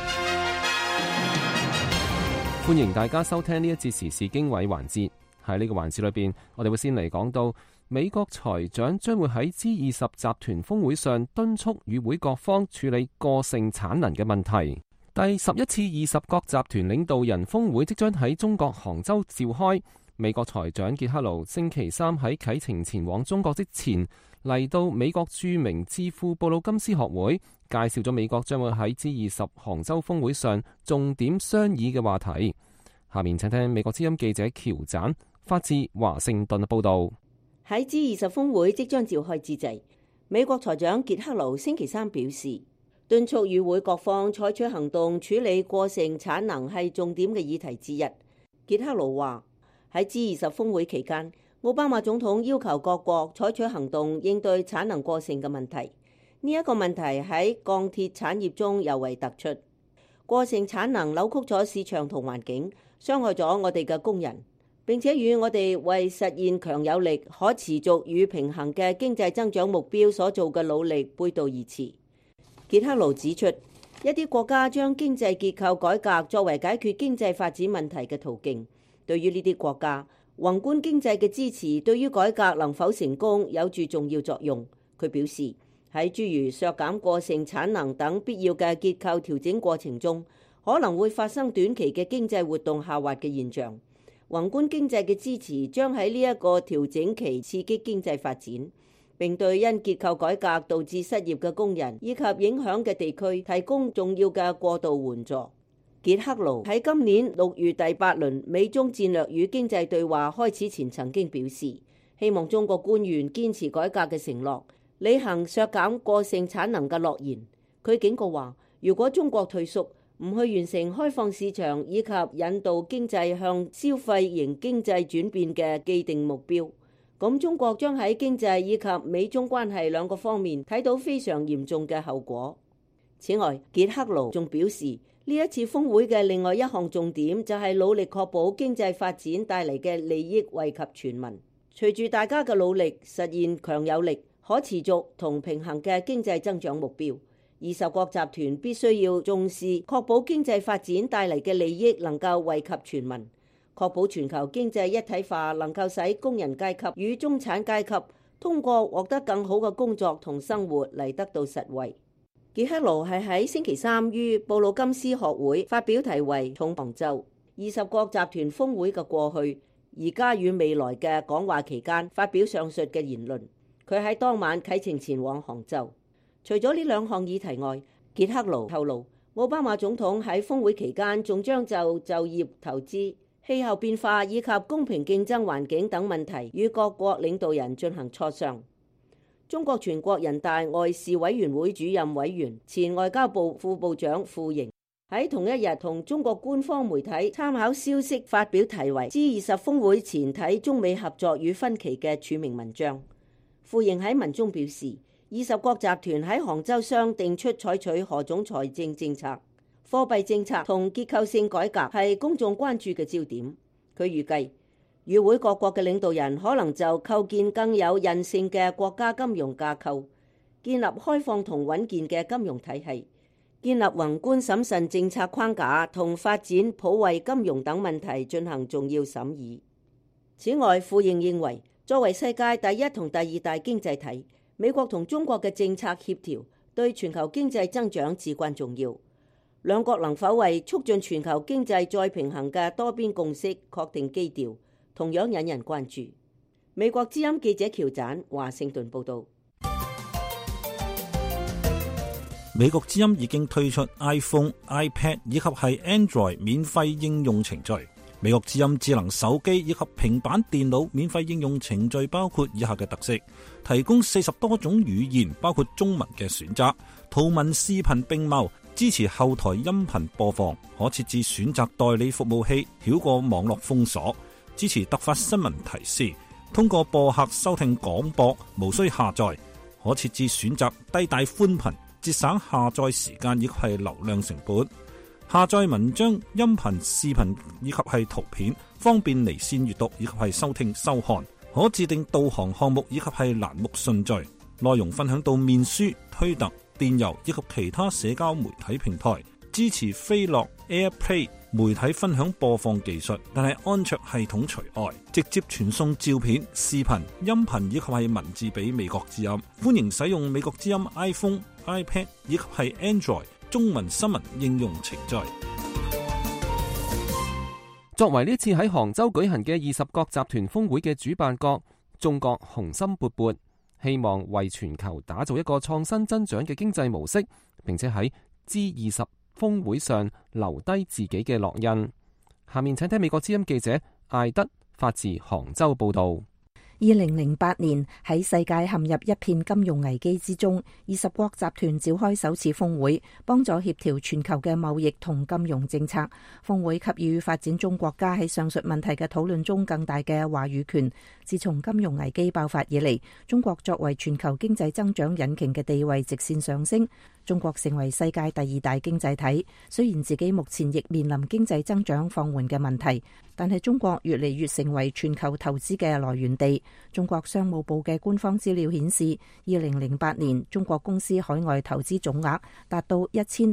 Speaker 3: 歡迎大家收聽呢一節時事經緯環節。喺呢個環節裏邊，我哋會先嚟講到美國財長將會喺 G20 集團峰會上敦促與會各方處理過剩產能嘅問題。第11次20國集團領導人峰會即將喺中國杭州召開。美國財長傑克盧星期三喺啟程前往中國之前，嚟到美國著名智庫布魯金斯學會，介紹咗美國將會喺 G20 杭州峰會上重點商議嘅話題。下面請聽美國之音記者喬盞發自華盛頓嘅報道。
Speaker 10: 喺 G20 峰會即將召開之際，美國財長傑克盧星期三表示，敦促與會各方採取行動處理過剩產能係重點嘅議題之一。傑克盧話，喺 G20 峰會期間，奧巴馬總統要求各國採取行動應對產能過剩嘅問題。呢一個問題喺鋼鐵產業中尤為突出。過剩產能扭曲咗市場同環境，傷害咗我哋嘅工人，並且與我哋為實現強有力、可持續與平衡嘅經濟增長目標所做嘅努力背道而馳。傑克盧指出，一啲國家將經濟結構改革作為解決經濟發展問題嘅途徑。對於呢啲國家，宏觀經濟嘅支持對於改革能否成功有住重要作用。佢表示，喺諸如削減過剩產能等必要嘅結構調整過程中，可能會發生短期嘅經濟活動下滑嘅現象。宏觀經濟嘅支持將喺呢一個調整期刺激經濟發展，並對因結構改革導致失業嘅工人以及影響嘅地區提供重要嘅過渡援助。傑克盧喺今年6月第8輪美中戰略與經濟對話開始前曾經表示，希望中國官員堅持改革嘅承諾，履行削減過剩產能嘅諾言。佢警告話，如果中國退縮，唔去完成開放市場以及引導經濟向消費型經濟轉變嘅既定目標，咁中國將喺經濟以及美中關係兩個方面睇到非常嚴重嘅後果。此外，傑克盧仲表示，呢一次峰會嘅另外一項重點就係努力確保經濟發展帶嚟嘅利益惠及全民。隨住大家嘅努力，實現強有力、可持續同平衡嘅經濟增長目標，20國集團必須要重視確保經濟發展帶嚟嘅利益能夠惠及全民，確保全球經濟一體化能夠使工人階級與中產階級通過獲得更好嘅工作同生活嚟得到實惠。傑克盧係喺星期三於布魯金斯學會發表題為《從杭州20國集團峰會嘅過去、而家與未來》嘅講話期間發表上述嘅言論。佢喺當晚啟程前往杭州。除咗呢兩項議題外，傑克盧透露，奧巴馬總統喺峰會期間仲將就業、投資、氣候變化以及公平競爭環境等問題與各國領導人進行磋商。中國全國人大外事委員會主任委員、前外交部副部長傅瑩喺同一日同中國官方媒體參考消息發表題為《G20 峰會前睇中美合作與分歧》嘅署名文章。傅瑩喺文中表示，20國集團喺杭州商定出採取何種財政政策、貨幣政策同結構性改革係公眾關注嘅焦點。佢預計與會各國嘅領導人可能就構建更有韌性嘅國家金融架構，建立開放同穩健嘅金融體系，建立宏觀審慎政策框架同發展普惠金融等問題進行重要審議。此外，傅瑩認為，作為世界第一同第二大經濟體， 美國同中國嘅政策協調對全球經濟增長至關重要。兩國能否為促進全球經濟再平衡嘅多邊共識確定基調，同樣引人關注。美國之音記者喬盞華盛頓報導。
Speaker 11: 美國之音已經推出 iPhone、iPad 以及係 Android 免費應用程序。美國之音智能手機以及平板電腦免費應用程序包括以下嘅特色：提供40多種語言，包括中文嘅選擇，圖文視頻並茂，支持後台音頻播放，可設置選擇代理服務器，繞過網絡封鎖，支持突發新聞提示，通過播客收聽廣播，無需下載，可設置選擇低帶寬頻，節省下載時間亦係流量成本。下載文章、音頻、視頻以及係圖片，方便離線閱讀以及係收聽收看。可自定導航項目以及係欄目順序。內容分享到面書、推特、電郵以及其他社交媒體平台。支持飛樂 AirPlay 媒體分享播放技術，但係安卓系統除外。直接傳送照片、視頻、音頻以及係文字俾美國之音。歡迎使用美國之音 iPhone、iPad 以及係 Android 中文新聞應用程序。
Speaker 3: 作為呢次喺杭州舉行嘅20國集團峰會嘅主辦國，中國雄心勃勃，希望為全球打造一個創新增長嘅經濟模式，並且喺 G20 峰會上留低自己嘅烙印。下面請聽美國之音記者艾德發自杭州報道。
Speaker 9: 2008年喺世界陷入一片金融危機之中，20國集團召開首次峰會，幫助協調全球嘅貿易同金融政策。峰會給予發展中國家喺上述問題嘅討論中更大嘅話語權。自從金融危機爆發以嚟，中國作為全球經濟增長引擎嘅地位直線上升。中國成為世界第2大經濟體，雖然自己目前亦面臨經濟增長放緩嘅問題，但係中國越嚟越成為全球投資嘅來源地。中國商務部嘅官方資料顯示，2008年中國公司海外投資總額達到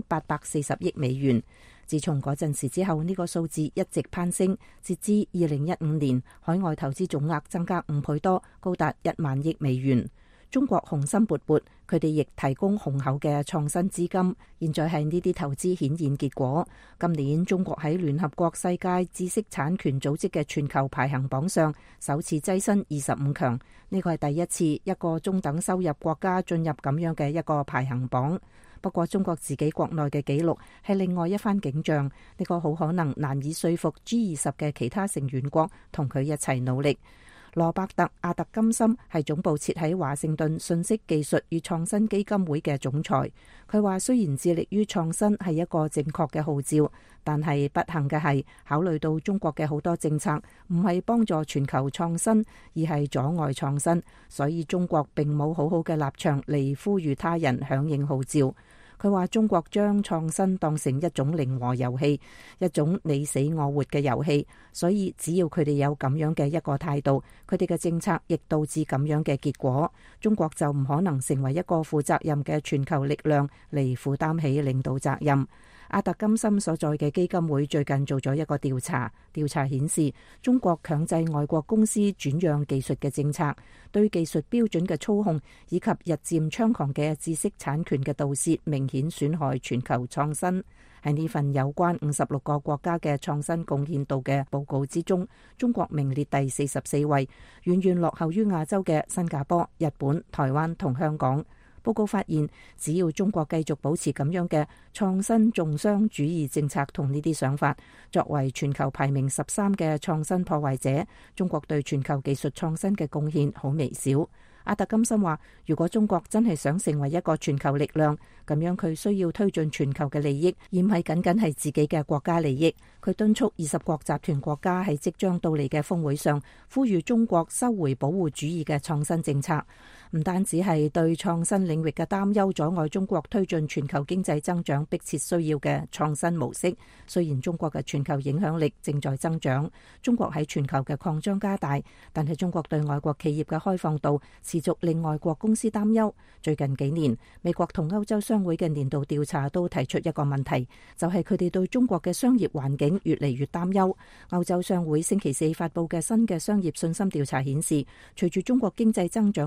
Speaker 9: 1840億美元。自從嗰陣時之後，呢個數字一直攀升，截至2015年，海外投資總額增加5倍多，高達1萬億美元。中國雄心勃勃，佢哋亦提供雄厚嘅創新資金。現在係呢啲投資顯現結果。今年中國喺聯合國世界知識產權組織嘅全球排行榜上首次躋身25強，呢個係第一次一個中等收入國家進入咁樣嘅一個排行榜。不過中國自己國內嘅紀錄係另外一番景象，呢個好可能難以說服 G20 嘅其他成員國同佢一齊努力。羅伯特·阿特金森係總部設喺華盛頓信息技術與創新基金會嘅總裁。佢話雖然致力於創新係一個正確嘅號召，但係不幸嘅係考慮到中國嘅好多政策唔係幫助全球創新，而係阻礙創新，所以中國並冇好好嘅立場嚟呼籲他人響應號召。佢話中國將創新當成一種零和遊戲，一種你死我活嘅遊戲，所以只要佢哋有咁樣嘅一個態度，佢哋嘅政策亦導致咁樣嘅結果，中國就唔可能成為一個負責任嘅全球力量嚟負擔起領導責任。阿特金森所在嘅基金會最近做咗一個調查，調查顯示中國強制外國公司轉讓技術嘅政策，對技術標準嘅操控以及日漸猖狂嘅知識產權嘅盜竊，明顯損害全球創新。喺呢份有關56個國家嘅創新貢獻度嘅報告之中，中國名列第44位，遠遠落後於亞洲嘅新加坡、日本、台灣同香港。報告發現，只要中國繼續保持咁樣嘅創新重商主義政策同呢啲想法，作為全球排名13嘅創新破壞者，中國對全球技術創新嘅貢獻好微小。阿特金森話，如果中國真係想成為一個全球力量，咁樣佢需要推進全球嘅利益，而唔係僅僅係自己嘅國家利益。佢敦促20國集團國家喺即將到嚟嘅峰會上，呼籲中國收回保護主義嘅創新政策。唔單止係對創新領域嘅擔憂阻礙中國推進全球經濟增長迫切需要嘅創新模式。雖然中國嘅全球影響力正在增長，中國喺全球嘅擴張加大，但係中國對外國企業嘅開放度持續令外國公司擔憂。最近幾年，美國同歐洲商會嘅年度調查都提出一個問題，就係佢哋對中國嘅商業環境越嚟越擔憂。歐洲商會星期四發佈嘅新嘅商業信心調查顯示，隨住中國經濟增長嘅放緩，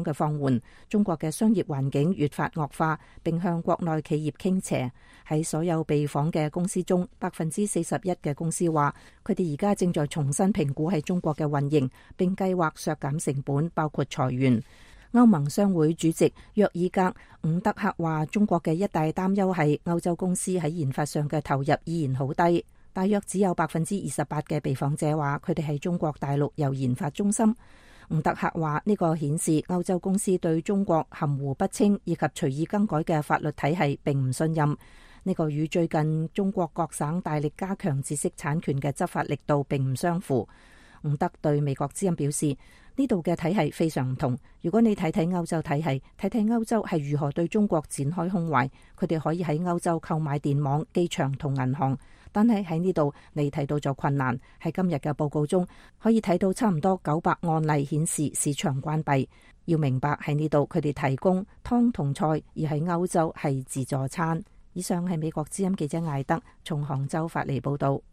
Speaker 9: 緩，中國嘅商業環境越發惡化，並向國內企業傾斜。喺所有被訪嘅公司中，41%嘅公司話佢哋而家正在重新評估喺中國嘅運營，並計劃削減成本，包括裁員。歐盟商會主席約爾格伍德克話，中國嘅一大擔憂係歐洲公司喺研發上嘅投入依然好低，大約只有28%嘅被訪者話佢哋喺中國大陸有研發中心。伍德克話呢個顯示歐洲公司對中國含糊不清以及隨意更改嘅法律體系並唔信任。呢個與最近中國各省大力加強知識產權嘅執法力度並唔相符。伍德對美國之音表示，呢度嘅體系非常唔同。如果你睇睇歐洲體系，睇睇歐洲係如何對中國展開胸懷，佢哋可以喺歐洲購買電網、機場同銀行。但係喺呢度你睇到咗困難。喺今日嘅報告中可以睇到差唔多900案例顯示市場關閉。要明白喺呢度佢哋提供湯同菜，而喺歐洲係自助餐。以上係美國之音記者艾德從杭州發嚟報道。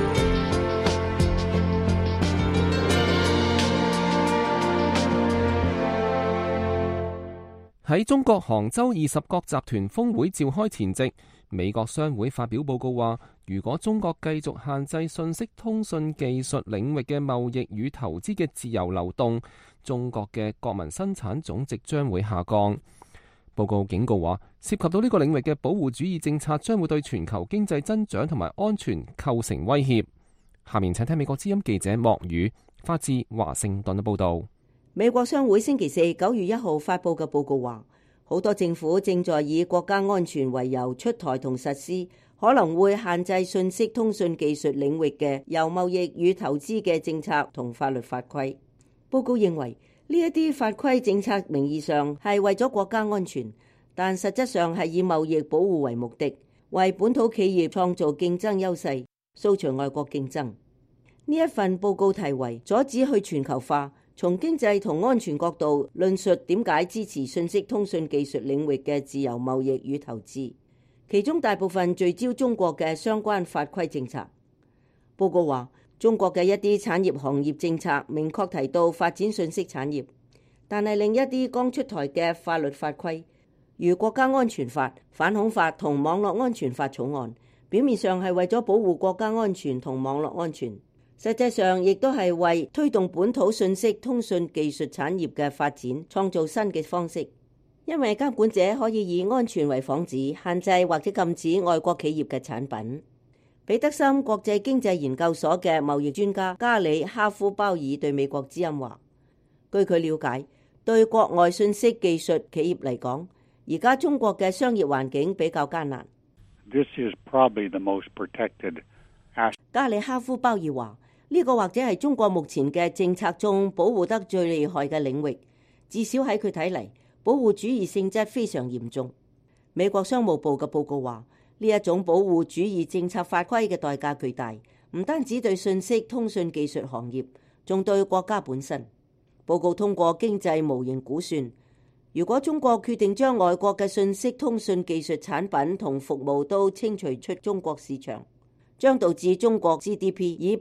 Speaker 3: 喺中國杭州20國集團峰會召開前夕，美國商會發表報告話，如果中國繼續限制信息通訊技術領域嘅貿易與投資嘅自由流動，中國嘅國民生產總值將會下降。報告警告話，涉及到呢個領域嘅保護主義政策將會對全球經濟增長同埋安全構成威脅。下面請聽美國之音記者莫宇發自華盛頓嘅報道。
Speaker 10: 美國商會星期四9月1號發佈嘅報告話，好多政府正在以國家安全為由出台同實施可能會限制信息通訊技術領域嘅由貿易與投資嘅政策同法律法規。報告認為呢一啲法規政策名義上係為咗國家安全，但實質上係以貿易保護為目的，為本土企業創造競爭優勢，掃除外國競爭。呢一份報告題為阻止去全球化，從經濟同安全角度論述點解支持信息通訊技術領域嘅自由貿易與投資，其中大部分聚焦中國嘅相關法規政策。報告話，中國嘅一啲產業行業政策明確提到發展信息產業，但係另一啲剛出台嘅法律法規，如國家安全法、反恐法同網絡安全法草案，表面上係為咗保護國家安全同網絡安全，實際上亦都係為推動本土信息通訊技術產業嘅發展創造新嘅方式。因為監管者可以以安全為幌子，限制或者禁止外國企業嘅產品。彼得森國際經濟研究所嘅貿易專家加里哈夫鮑爾對美國之音話，據佢了解，對國外信息技術企業嚟講，而家中國嘅商業環境比較艱難。
Speaker 12: This is probably the most protected aspect.
Speaker 10: 加里哈夫鮑爾話，呢個或者係中國目前嘅政策中保護得最厲害嘅領域，至少喺佢睇嚟，保護主義性質非常嚴重。美國商務部嘅報告話，呢一種保護主義政策法規嘅代價巨大，唔單止對信息通訊技術行業，仲對國家本身。報告通過經濟模型估算，如果中國決定將外國嘅信息通訊技術產品同服務都清除出中國市場，將導致中國 GDP 以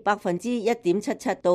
Speaker 10: 1.77%到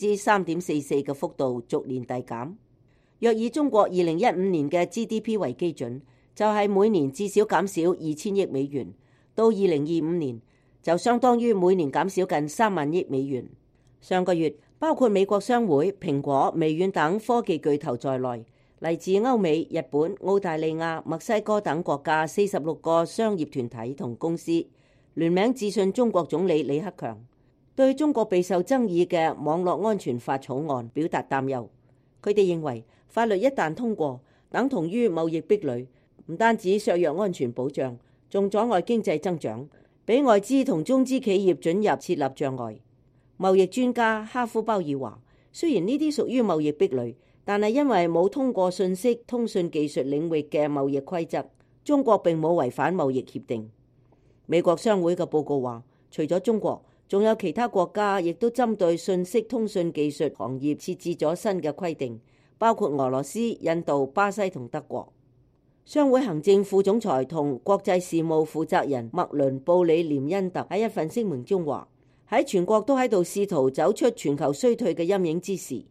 Speaker 10: 3.44%嘅幅度逐年遞減。若以中國2015年嘅 GDP 為基準，就係每年至少減少2000億美元，到2025年就相當於每年減少近3萬億美元。上個月，包括美國商會、蘋果、微軟等科技巨頭在內，嚟自歐美、日本、澳大利亞、墨西哥等國家46個商業團體同公司聯名致信中國總理李克強，對中國備受爭議嘅網絡安全法草案表達擔憂。佢哋認為法律一旦通過，等同於貿易壁壘，唔單止削弱安全保障，仲阻礙經濟增長，俾外資同中資企業准入設立障礙。貿易專家哈夫鮑爾話，雖然呢啲屬於貿易壁壘，但係因為冇通過信息通訊技術領域嘅貿易規則，中國並冇違反貿易協定。美國商會嘅報告話，除咗中國，仲有其他國家亦都針對信息通訊技術行業設置咗新嘅規定，包括俄羅斯、印度、巴西同德國。商會行政副總裁同國際事務負責人麥倫布里廉恩特喺一份聲明中話，喺全國都喺度試圖走出全球衰退嘅陰影之時，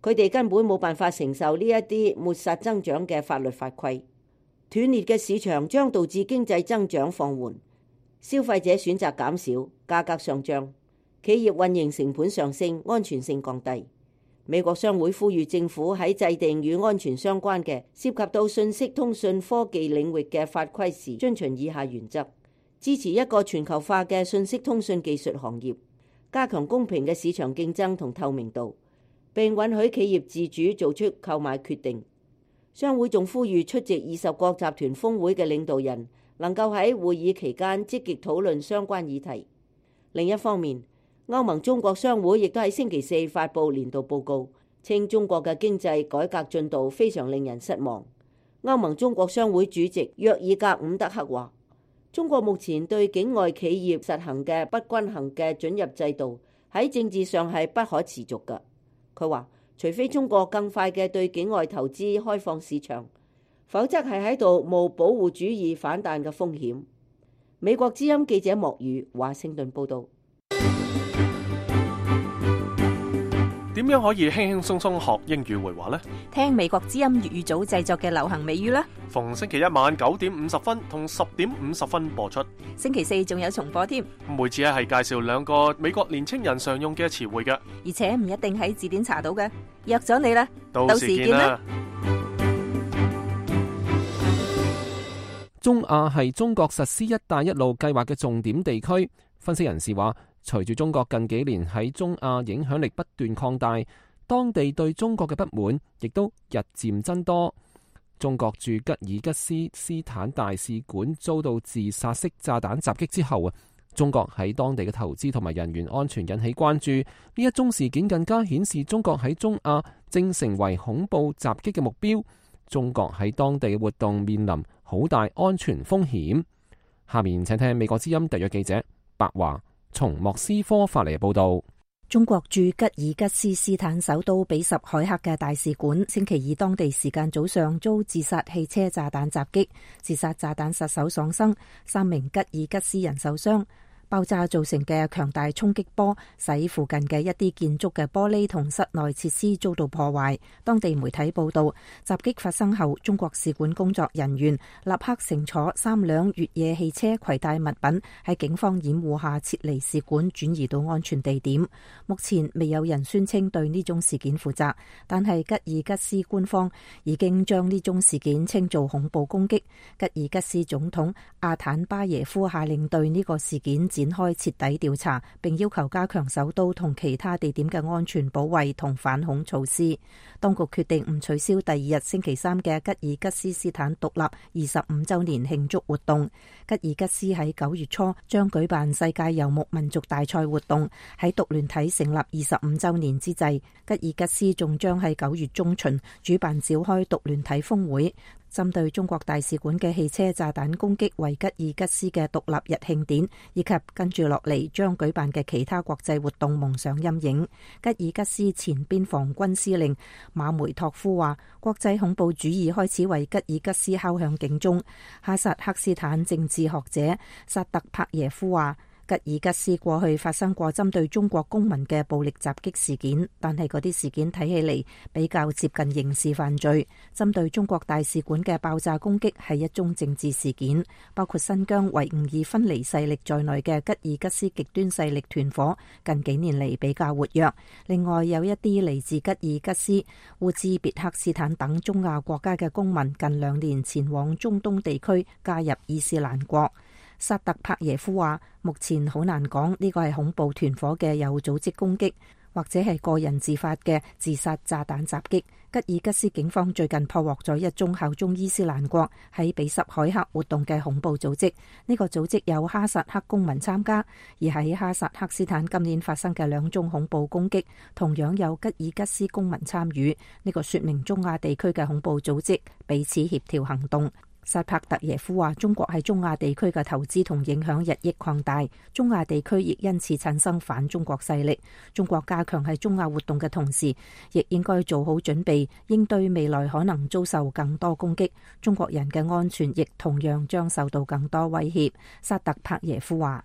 Speaker 10: 佢哋根本冇辦法承受呢一啲抹殺增長嘅法律法規。斷裂嘅市場將導致經濟增長放緩，消費者選擇減少，價格上漲，企業運營成本上升，安全性降低。美國商會呼籲政府喺制定與安全相關嘅涉及到信息通訊科技領域嘅法規時，遵循以下原則：支持一個全球化嘅信息通訊技術行業，加強公平嘅市場競爭同透明度，並允許企業自主做出購買決定。商會仲呼籲出席20國集團峰會嘅領導人能夠喺會議期間積極討論相關議題。另一方面，歐盟中國商會亦都喺星期四發布年度報告，稱中國嘅經濟改革進度非常令人失望。歐盟中國商會主席約爾格伍德克話：中國目前對境外企業實行嘅不均衡嘅准入制度喺政治上係不可持續嘅。佢話：除非中國更快嘅對境外投資開放市場，否則係喺度冒保護主義反彈嘅風險。美國之音記者莫宇華盛頓報導。
Speaker 2: 點樣可以輕輕鬆鬆學英語會話呢？
Speaker 9: 聽美國之音粵語組製作嘅流行美語啦！
Speaker 2: 逢星期一晚9點50分同10點50分播出。
Speaker 9: 星期四仲有重播添。
Speaker 2: 每次係介紹2個美國年青人常用嘅詞彙嘅，
Speaker 9: 而且唔一定喺字典查到嘅。約咗你啦，
Speaker 2: 到時見啦！
Speaker 3: 中亞係中國實施一帶一路計劃嘅重點地區。分析人士話，隨住中國近幾年喺中亞影響力不斷擴大，當地對中國嘅不滿亦都日漸增多。中國駐吉爾吉斯斯坦大使館遭到自殺式炸彈襲擊之後，中國喺當地嘅投資同埋人員安全引起關注。呢一宗事件更加顯示中國喺中亞正成為恐怖襲擊嘅目標。中國喺當地嘅活動面臨好大安全風險。下面請聽美國之音特約記者白華從莫斯科發嚟嘅報道。
Speaker 9: 中國駐吉爾吉斯斯坦首都比什凱克嘅大使館星期二當地時間早上遭自殺汽車炸彈襲擊，自殺炸彈殺手喪生，3名吉爾吉斯人受傷。爆炸造成嘅強大衝擊波使附近嘅一啲建築嘅玻璃同室內設施遭到破壞。當地媒體報道，襲擊發生後，中國使館工作人員立刻乘坐3輛越野汽車攜帶物品喺警方掩護下撤離使館，轉移到安全地點。目前未有人宣稱對呢種事件負責，但係吉爾吉斯官方已經將呢種事件稱做恐怖攻擊。吉爾吉斯總統阿坦巴耶夫下令對呢個事件展開徹底調查，並要求加強首都同其他地點嘅安全保衛同反恐措施。當局決定唔取消第2日星期3嘅吉爾吉斯斯坦獨立25週年慶祝活動。吉爾吉斯喺9月初將舉辦世界游牧民族大賽活動。喺獨聯體成立25週年之際，吉爾吉斯仲將喺9月中旬主辦召開獨聯體峰會。針對中國大使館嘅汽車炸彈攻擊為吉爾吉斯嘅獨立日慶典，以及跟住落嚟將舉辦嘅其他國際活動蒙上陰影。吉爾吉斯前邊防軍司令馬梅托夫話，國際恐怖主義開始為吉爾吉斯敲響警鐘。哈薩克斯坦政治學者薩特帕耶夫話，吉爾吉斯過去發生過針對中國公民嘅暴力襲擊事件，但係嗰啲事件睇起嚟比較接近刑事犯罪。針對中國大使館嘅爆炸攻擊係一宗政治事件，包括新疆維吾爾分離勢力在內嘅吉爾吉斯極端勢力團伙近幾年嚟比較活躍。另外有一啲嚟自吉爾吉斯、烏茲別克斯坦等中亞國家嘅公民近2年前往中東地區加入伊斯蘭國。薩特帕耶夫話，目前好難講呢個係恐怖團伙嘅有組織攻擊，或者係個人自發嘅自殺炸彈襲擊。吉爾吉斯警方最近破獲咗一宗效忠伊斯蘭國喺比什凱克活動嘅恐怖組織，呢個組織有哈薩克公民參加。而喺哈薩克斯坦今年發生嘅2宗恐怖攻擊，同樣有吉爾吉斯公民參與，呢個說明中亞地區嘅恐怖組織彼此協調行動。薩帕特耶夫話，中國喺中亞地區嘅投資同影響日益擴大，中亞地區亦因此產生反中國勢力。中國加強喺中亞活動嘅同時，亦應該做好準備，應對未來可能遭受更多攻擊。中國人嘅安全亦同樣將受到更多威脅。薩特帕耶夫話，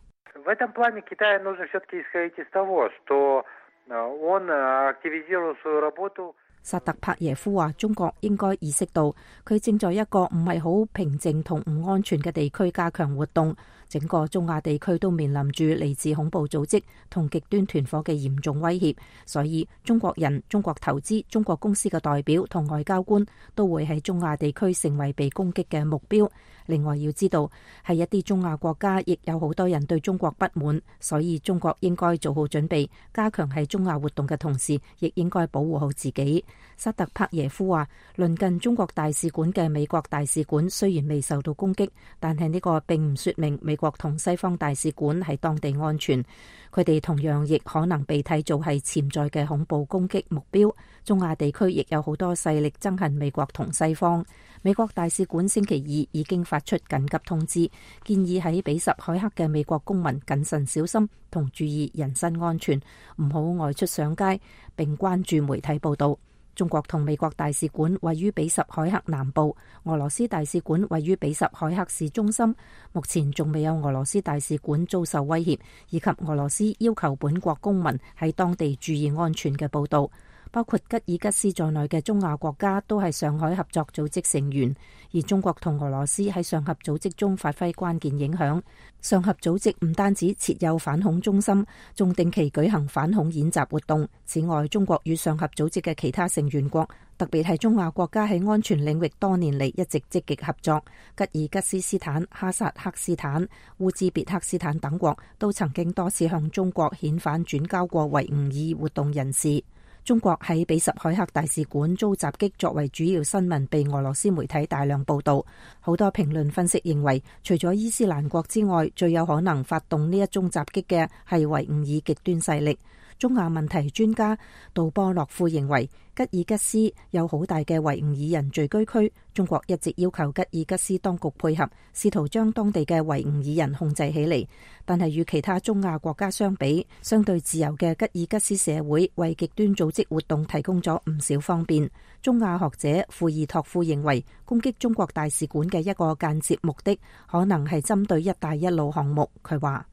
Speaker 9: 薩特帕耶夫話：中國應該意識到佢正在一個唔係好平靜同唔安全嘅地區加強活動，整個中亞地區都面臨住嚟自恐怖組織同極端團伙嘅嚴重威脅，所以中國人、中國投資、中國公司嘅代表同外交官都會喺中亞地區成為被攻擊嘅目標。另外要知道，喺一啲中亞國家亦有好多人對中國不滿，所以中國應該做好準備，加強喺中亞活動嘅同時，亦應該保護好自己。薩特帕耶夫話：鄰近中國大使館嘅美國大使館雖然未受到攻擊，但係呢個並唔說明美國同西方大使館喺當地安全，佢哋同樣亦可能被睇做係潛在嘅恐怖攻擊目標。中亞地區亦有好多勢力憎恨美國同西方。美國大使館星期二已經發出緊急通知，建議喺比什凱克嘅美國公民謹慎小心同注意人身安全，唔好外出上街，並關注媒體報道。中國同美國大使館位於比什凱克南部，俄羅斯大使館位於比什凱克市中心。目前仲未有俄羅斯大使館遭受威脅，以及俄羅斯要求本國公民喺當地注意安全嘅報道。包括吉爾吉斯在內嘅中亞國家都係上海合作組織成員，而中國同俄羅斯喺上合組織中發揮關鍵影響。上合組織唔單止設有反恐中心，仲定期舉行反恐演習活動。此外，中國與上合組織嘅其他成員國，特別係中亞國家喺安全領域多年嚟一直積極合作。吉爾吉斯斯坦、哈薩克斯坦、烏茲別克斯坦等國都曾經多次向中國遣返轉交過維吾爾活動人士。中國喺比什凱克大使館遭襲擊作為主要新聞，被俄羅斯媒體大量報道。好多評論分析認為，除咗伊斯蘭國之外，最有可能發動呢一宗襲擊嘅係維吾爾極端勢力。中亞問題專家杜波洛夫認為，吉爾吉斯有好大嘅維吾爾人聚居區，中國一直要求吉爾吉斯當局配合，試圖將當地嘅維吾爾人控制起嚟。但係與其他中亞國家相比，相對自由嘅吉爾吉斯社會為極端組織活動提供咗唔少方便。中亞學者庫爾托夫認為，攻擊中國大使館嘅一個間接目的，可能係針對一帶一路項目。佢話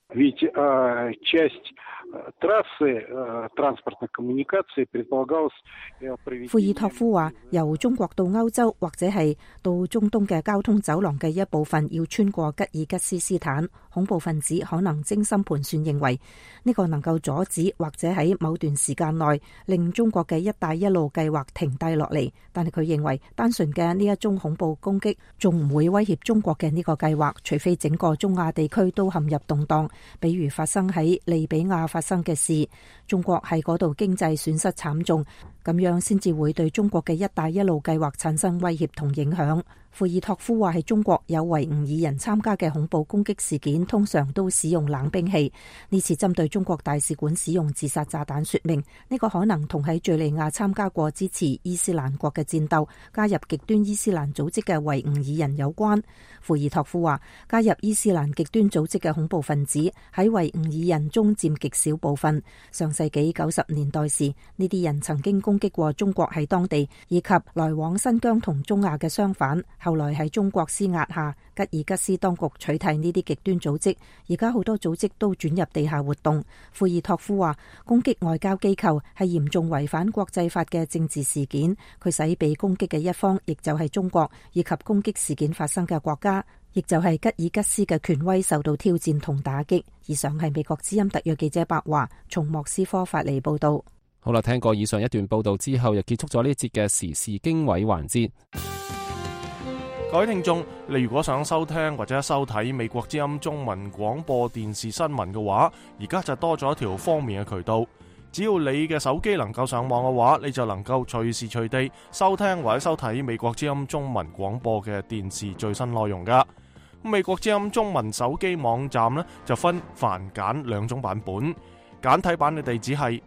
Speaker 9: 庫爾托夫話，由中國到歐洲或者係到中東嘅交通走廊嘅一部分要穿過吉爾吉斯斯坦，恐怖分子可能精心盤算，認為呢個能夠阻止或者喺某段時間內令中國嘅一帶一路計劃停低落嚟。但係佢認為單純嘅呢一宗恐怖攻擊仲唔會威脅中國嘅呢個計劃，除非整個中亞地區都陷入動盪，比如發生喺利比亞發生嘅事，中國喺嗰度經濟損失慘重，咁樣先至會對中國嘅一帶一路計劃產生威脅同影響。庫爾托夫話，喺中國有維吾爾人參加嘅恐怖攻擊事件，通常都使用冷兵器。呢次針對中國大使館使用自殺炸彈，說明呢個可能同喺敘利亞參加過支持伊斯蘭國嘅戰鬥，加入極端伊斯蘭組織嘅維吾爾人有關。庫爾托夫話，加入伊斯蘭極端組織嘅恐怖分子喺維吾爾人中佔極少部分。上世紀90年代時，呢啲人曾經攻擊過中國喺當地以及來往新疆同中亞嘅商販。後來喺中國施壓下，吉爾吉斯當局取締呢啲極端組織，而家好多組織都轉入地下活動。庫爾托夫話，攻擊外交機構係嚴重違反國際法嘅政治事件。佢使被攻擊嘅一方，亦就係中國，以及攻擊事件發生嘅國家，亦就係吉爾吉斯嘅權威受到挑戰同打擊。以上係美國之音特約記者白華從莫斯科發嚟報道。
Speaker 3: 好啦，聽過以上一段報道之後，又結束咗呢節嘅時事經緯環節。
Speaker 2: 各位聽眾，你如果想收聽或者收睇美國之音中文廣播電視新聞嘅話，而家就多咗一條方便嘅渠道。只要你嘅手機能夠上網嘅話，你就能夠隨時隨地收聽或者收睇美國之音中文廣播嘅電視最新內容噶。美國之音中文手機網站呢，就分繁簡兩種版本，簡體版嘅地址係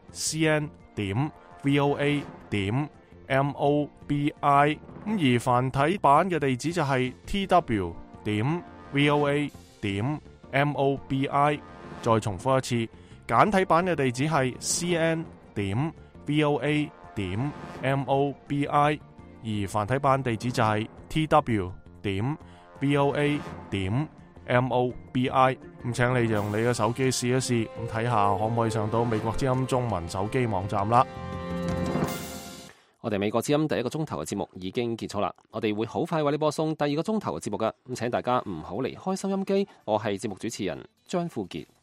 Speaker 2: cn.voa.mobi， 而繁體版嘅地址就係 tw.voa.mobi。 再重複一次，簡體版嘅地址係 cn.voa.mobi， 而繁體版地址就係 tw.voa.mobi。 咁請你用你嘅手機試一試，咁睇下可唔可以上到美國之音中文手機網站啦。
Speaker 3: 我哋美國之音第一個鐘頭嘅節目已經結束啦，我哋會好快為你播送第二個鐘頭嘅節目㗎，咁請大家唔好離開收音機。我係節目主持人張富傑。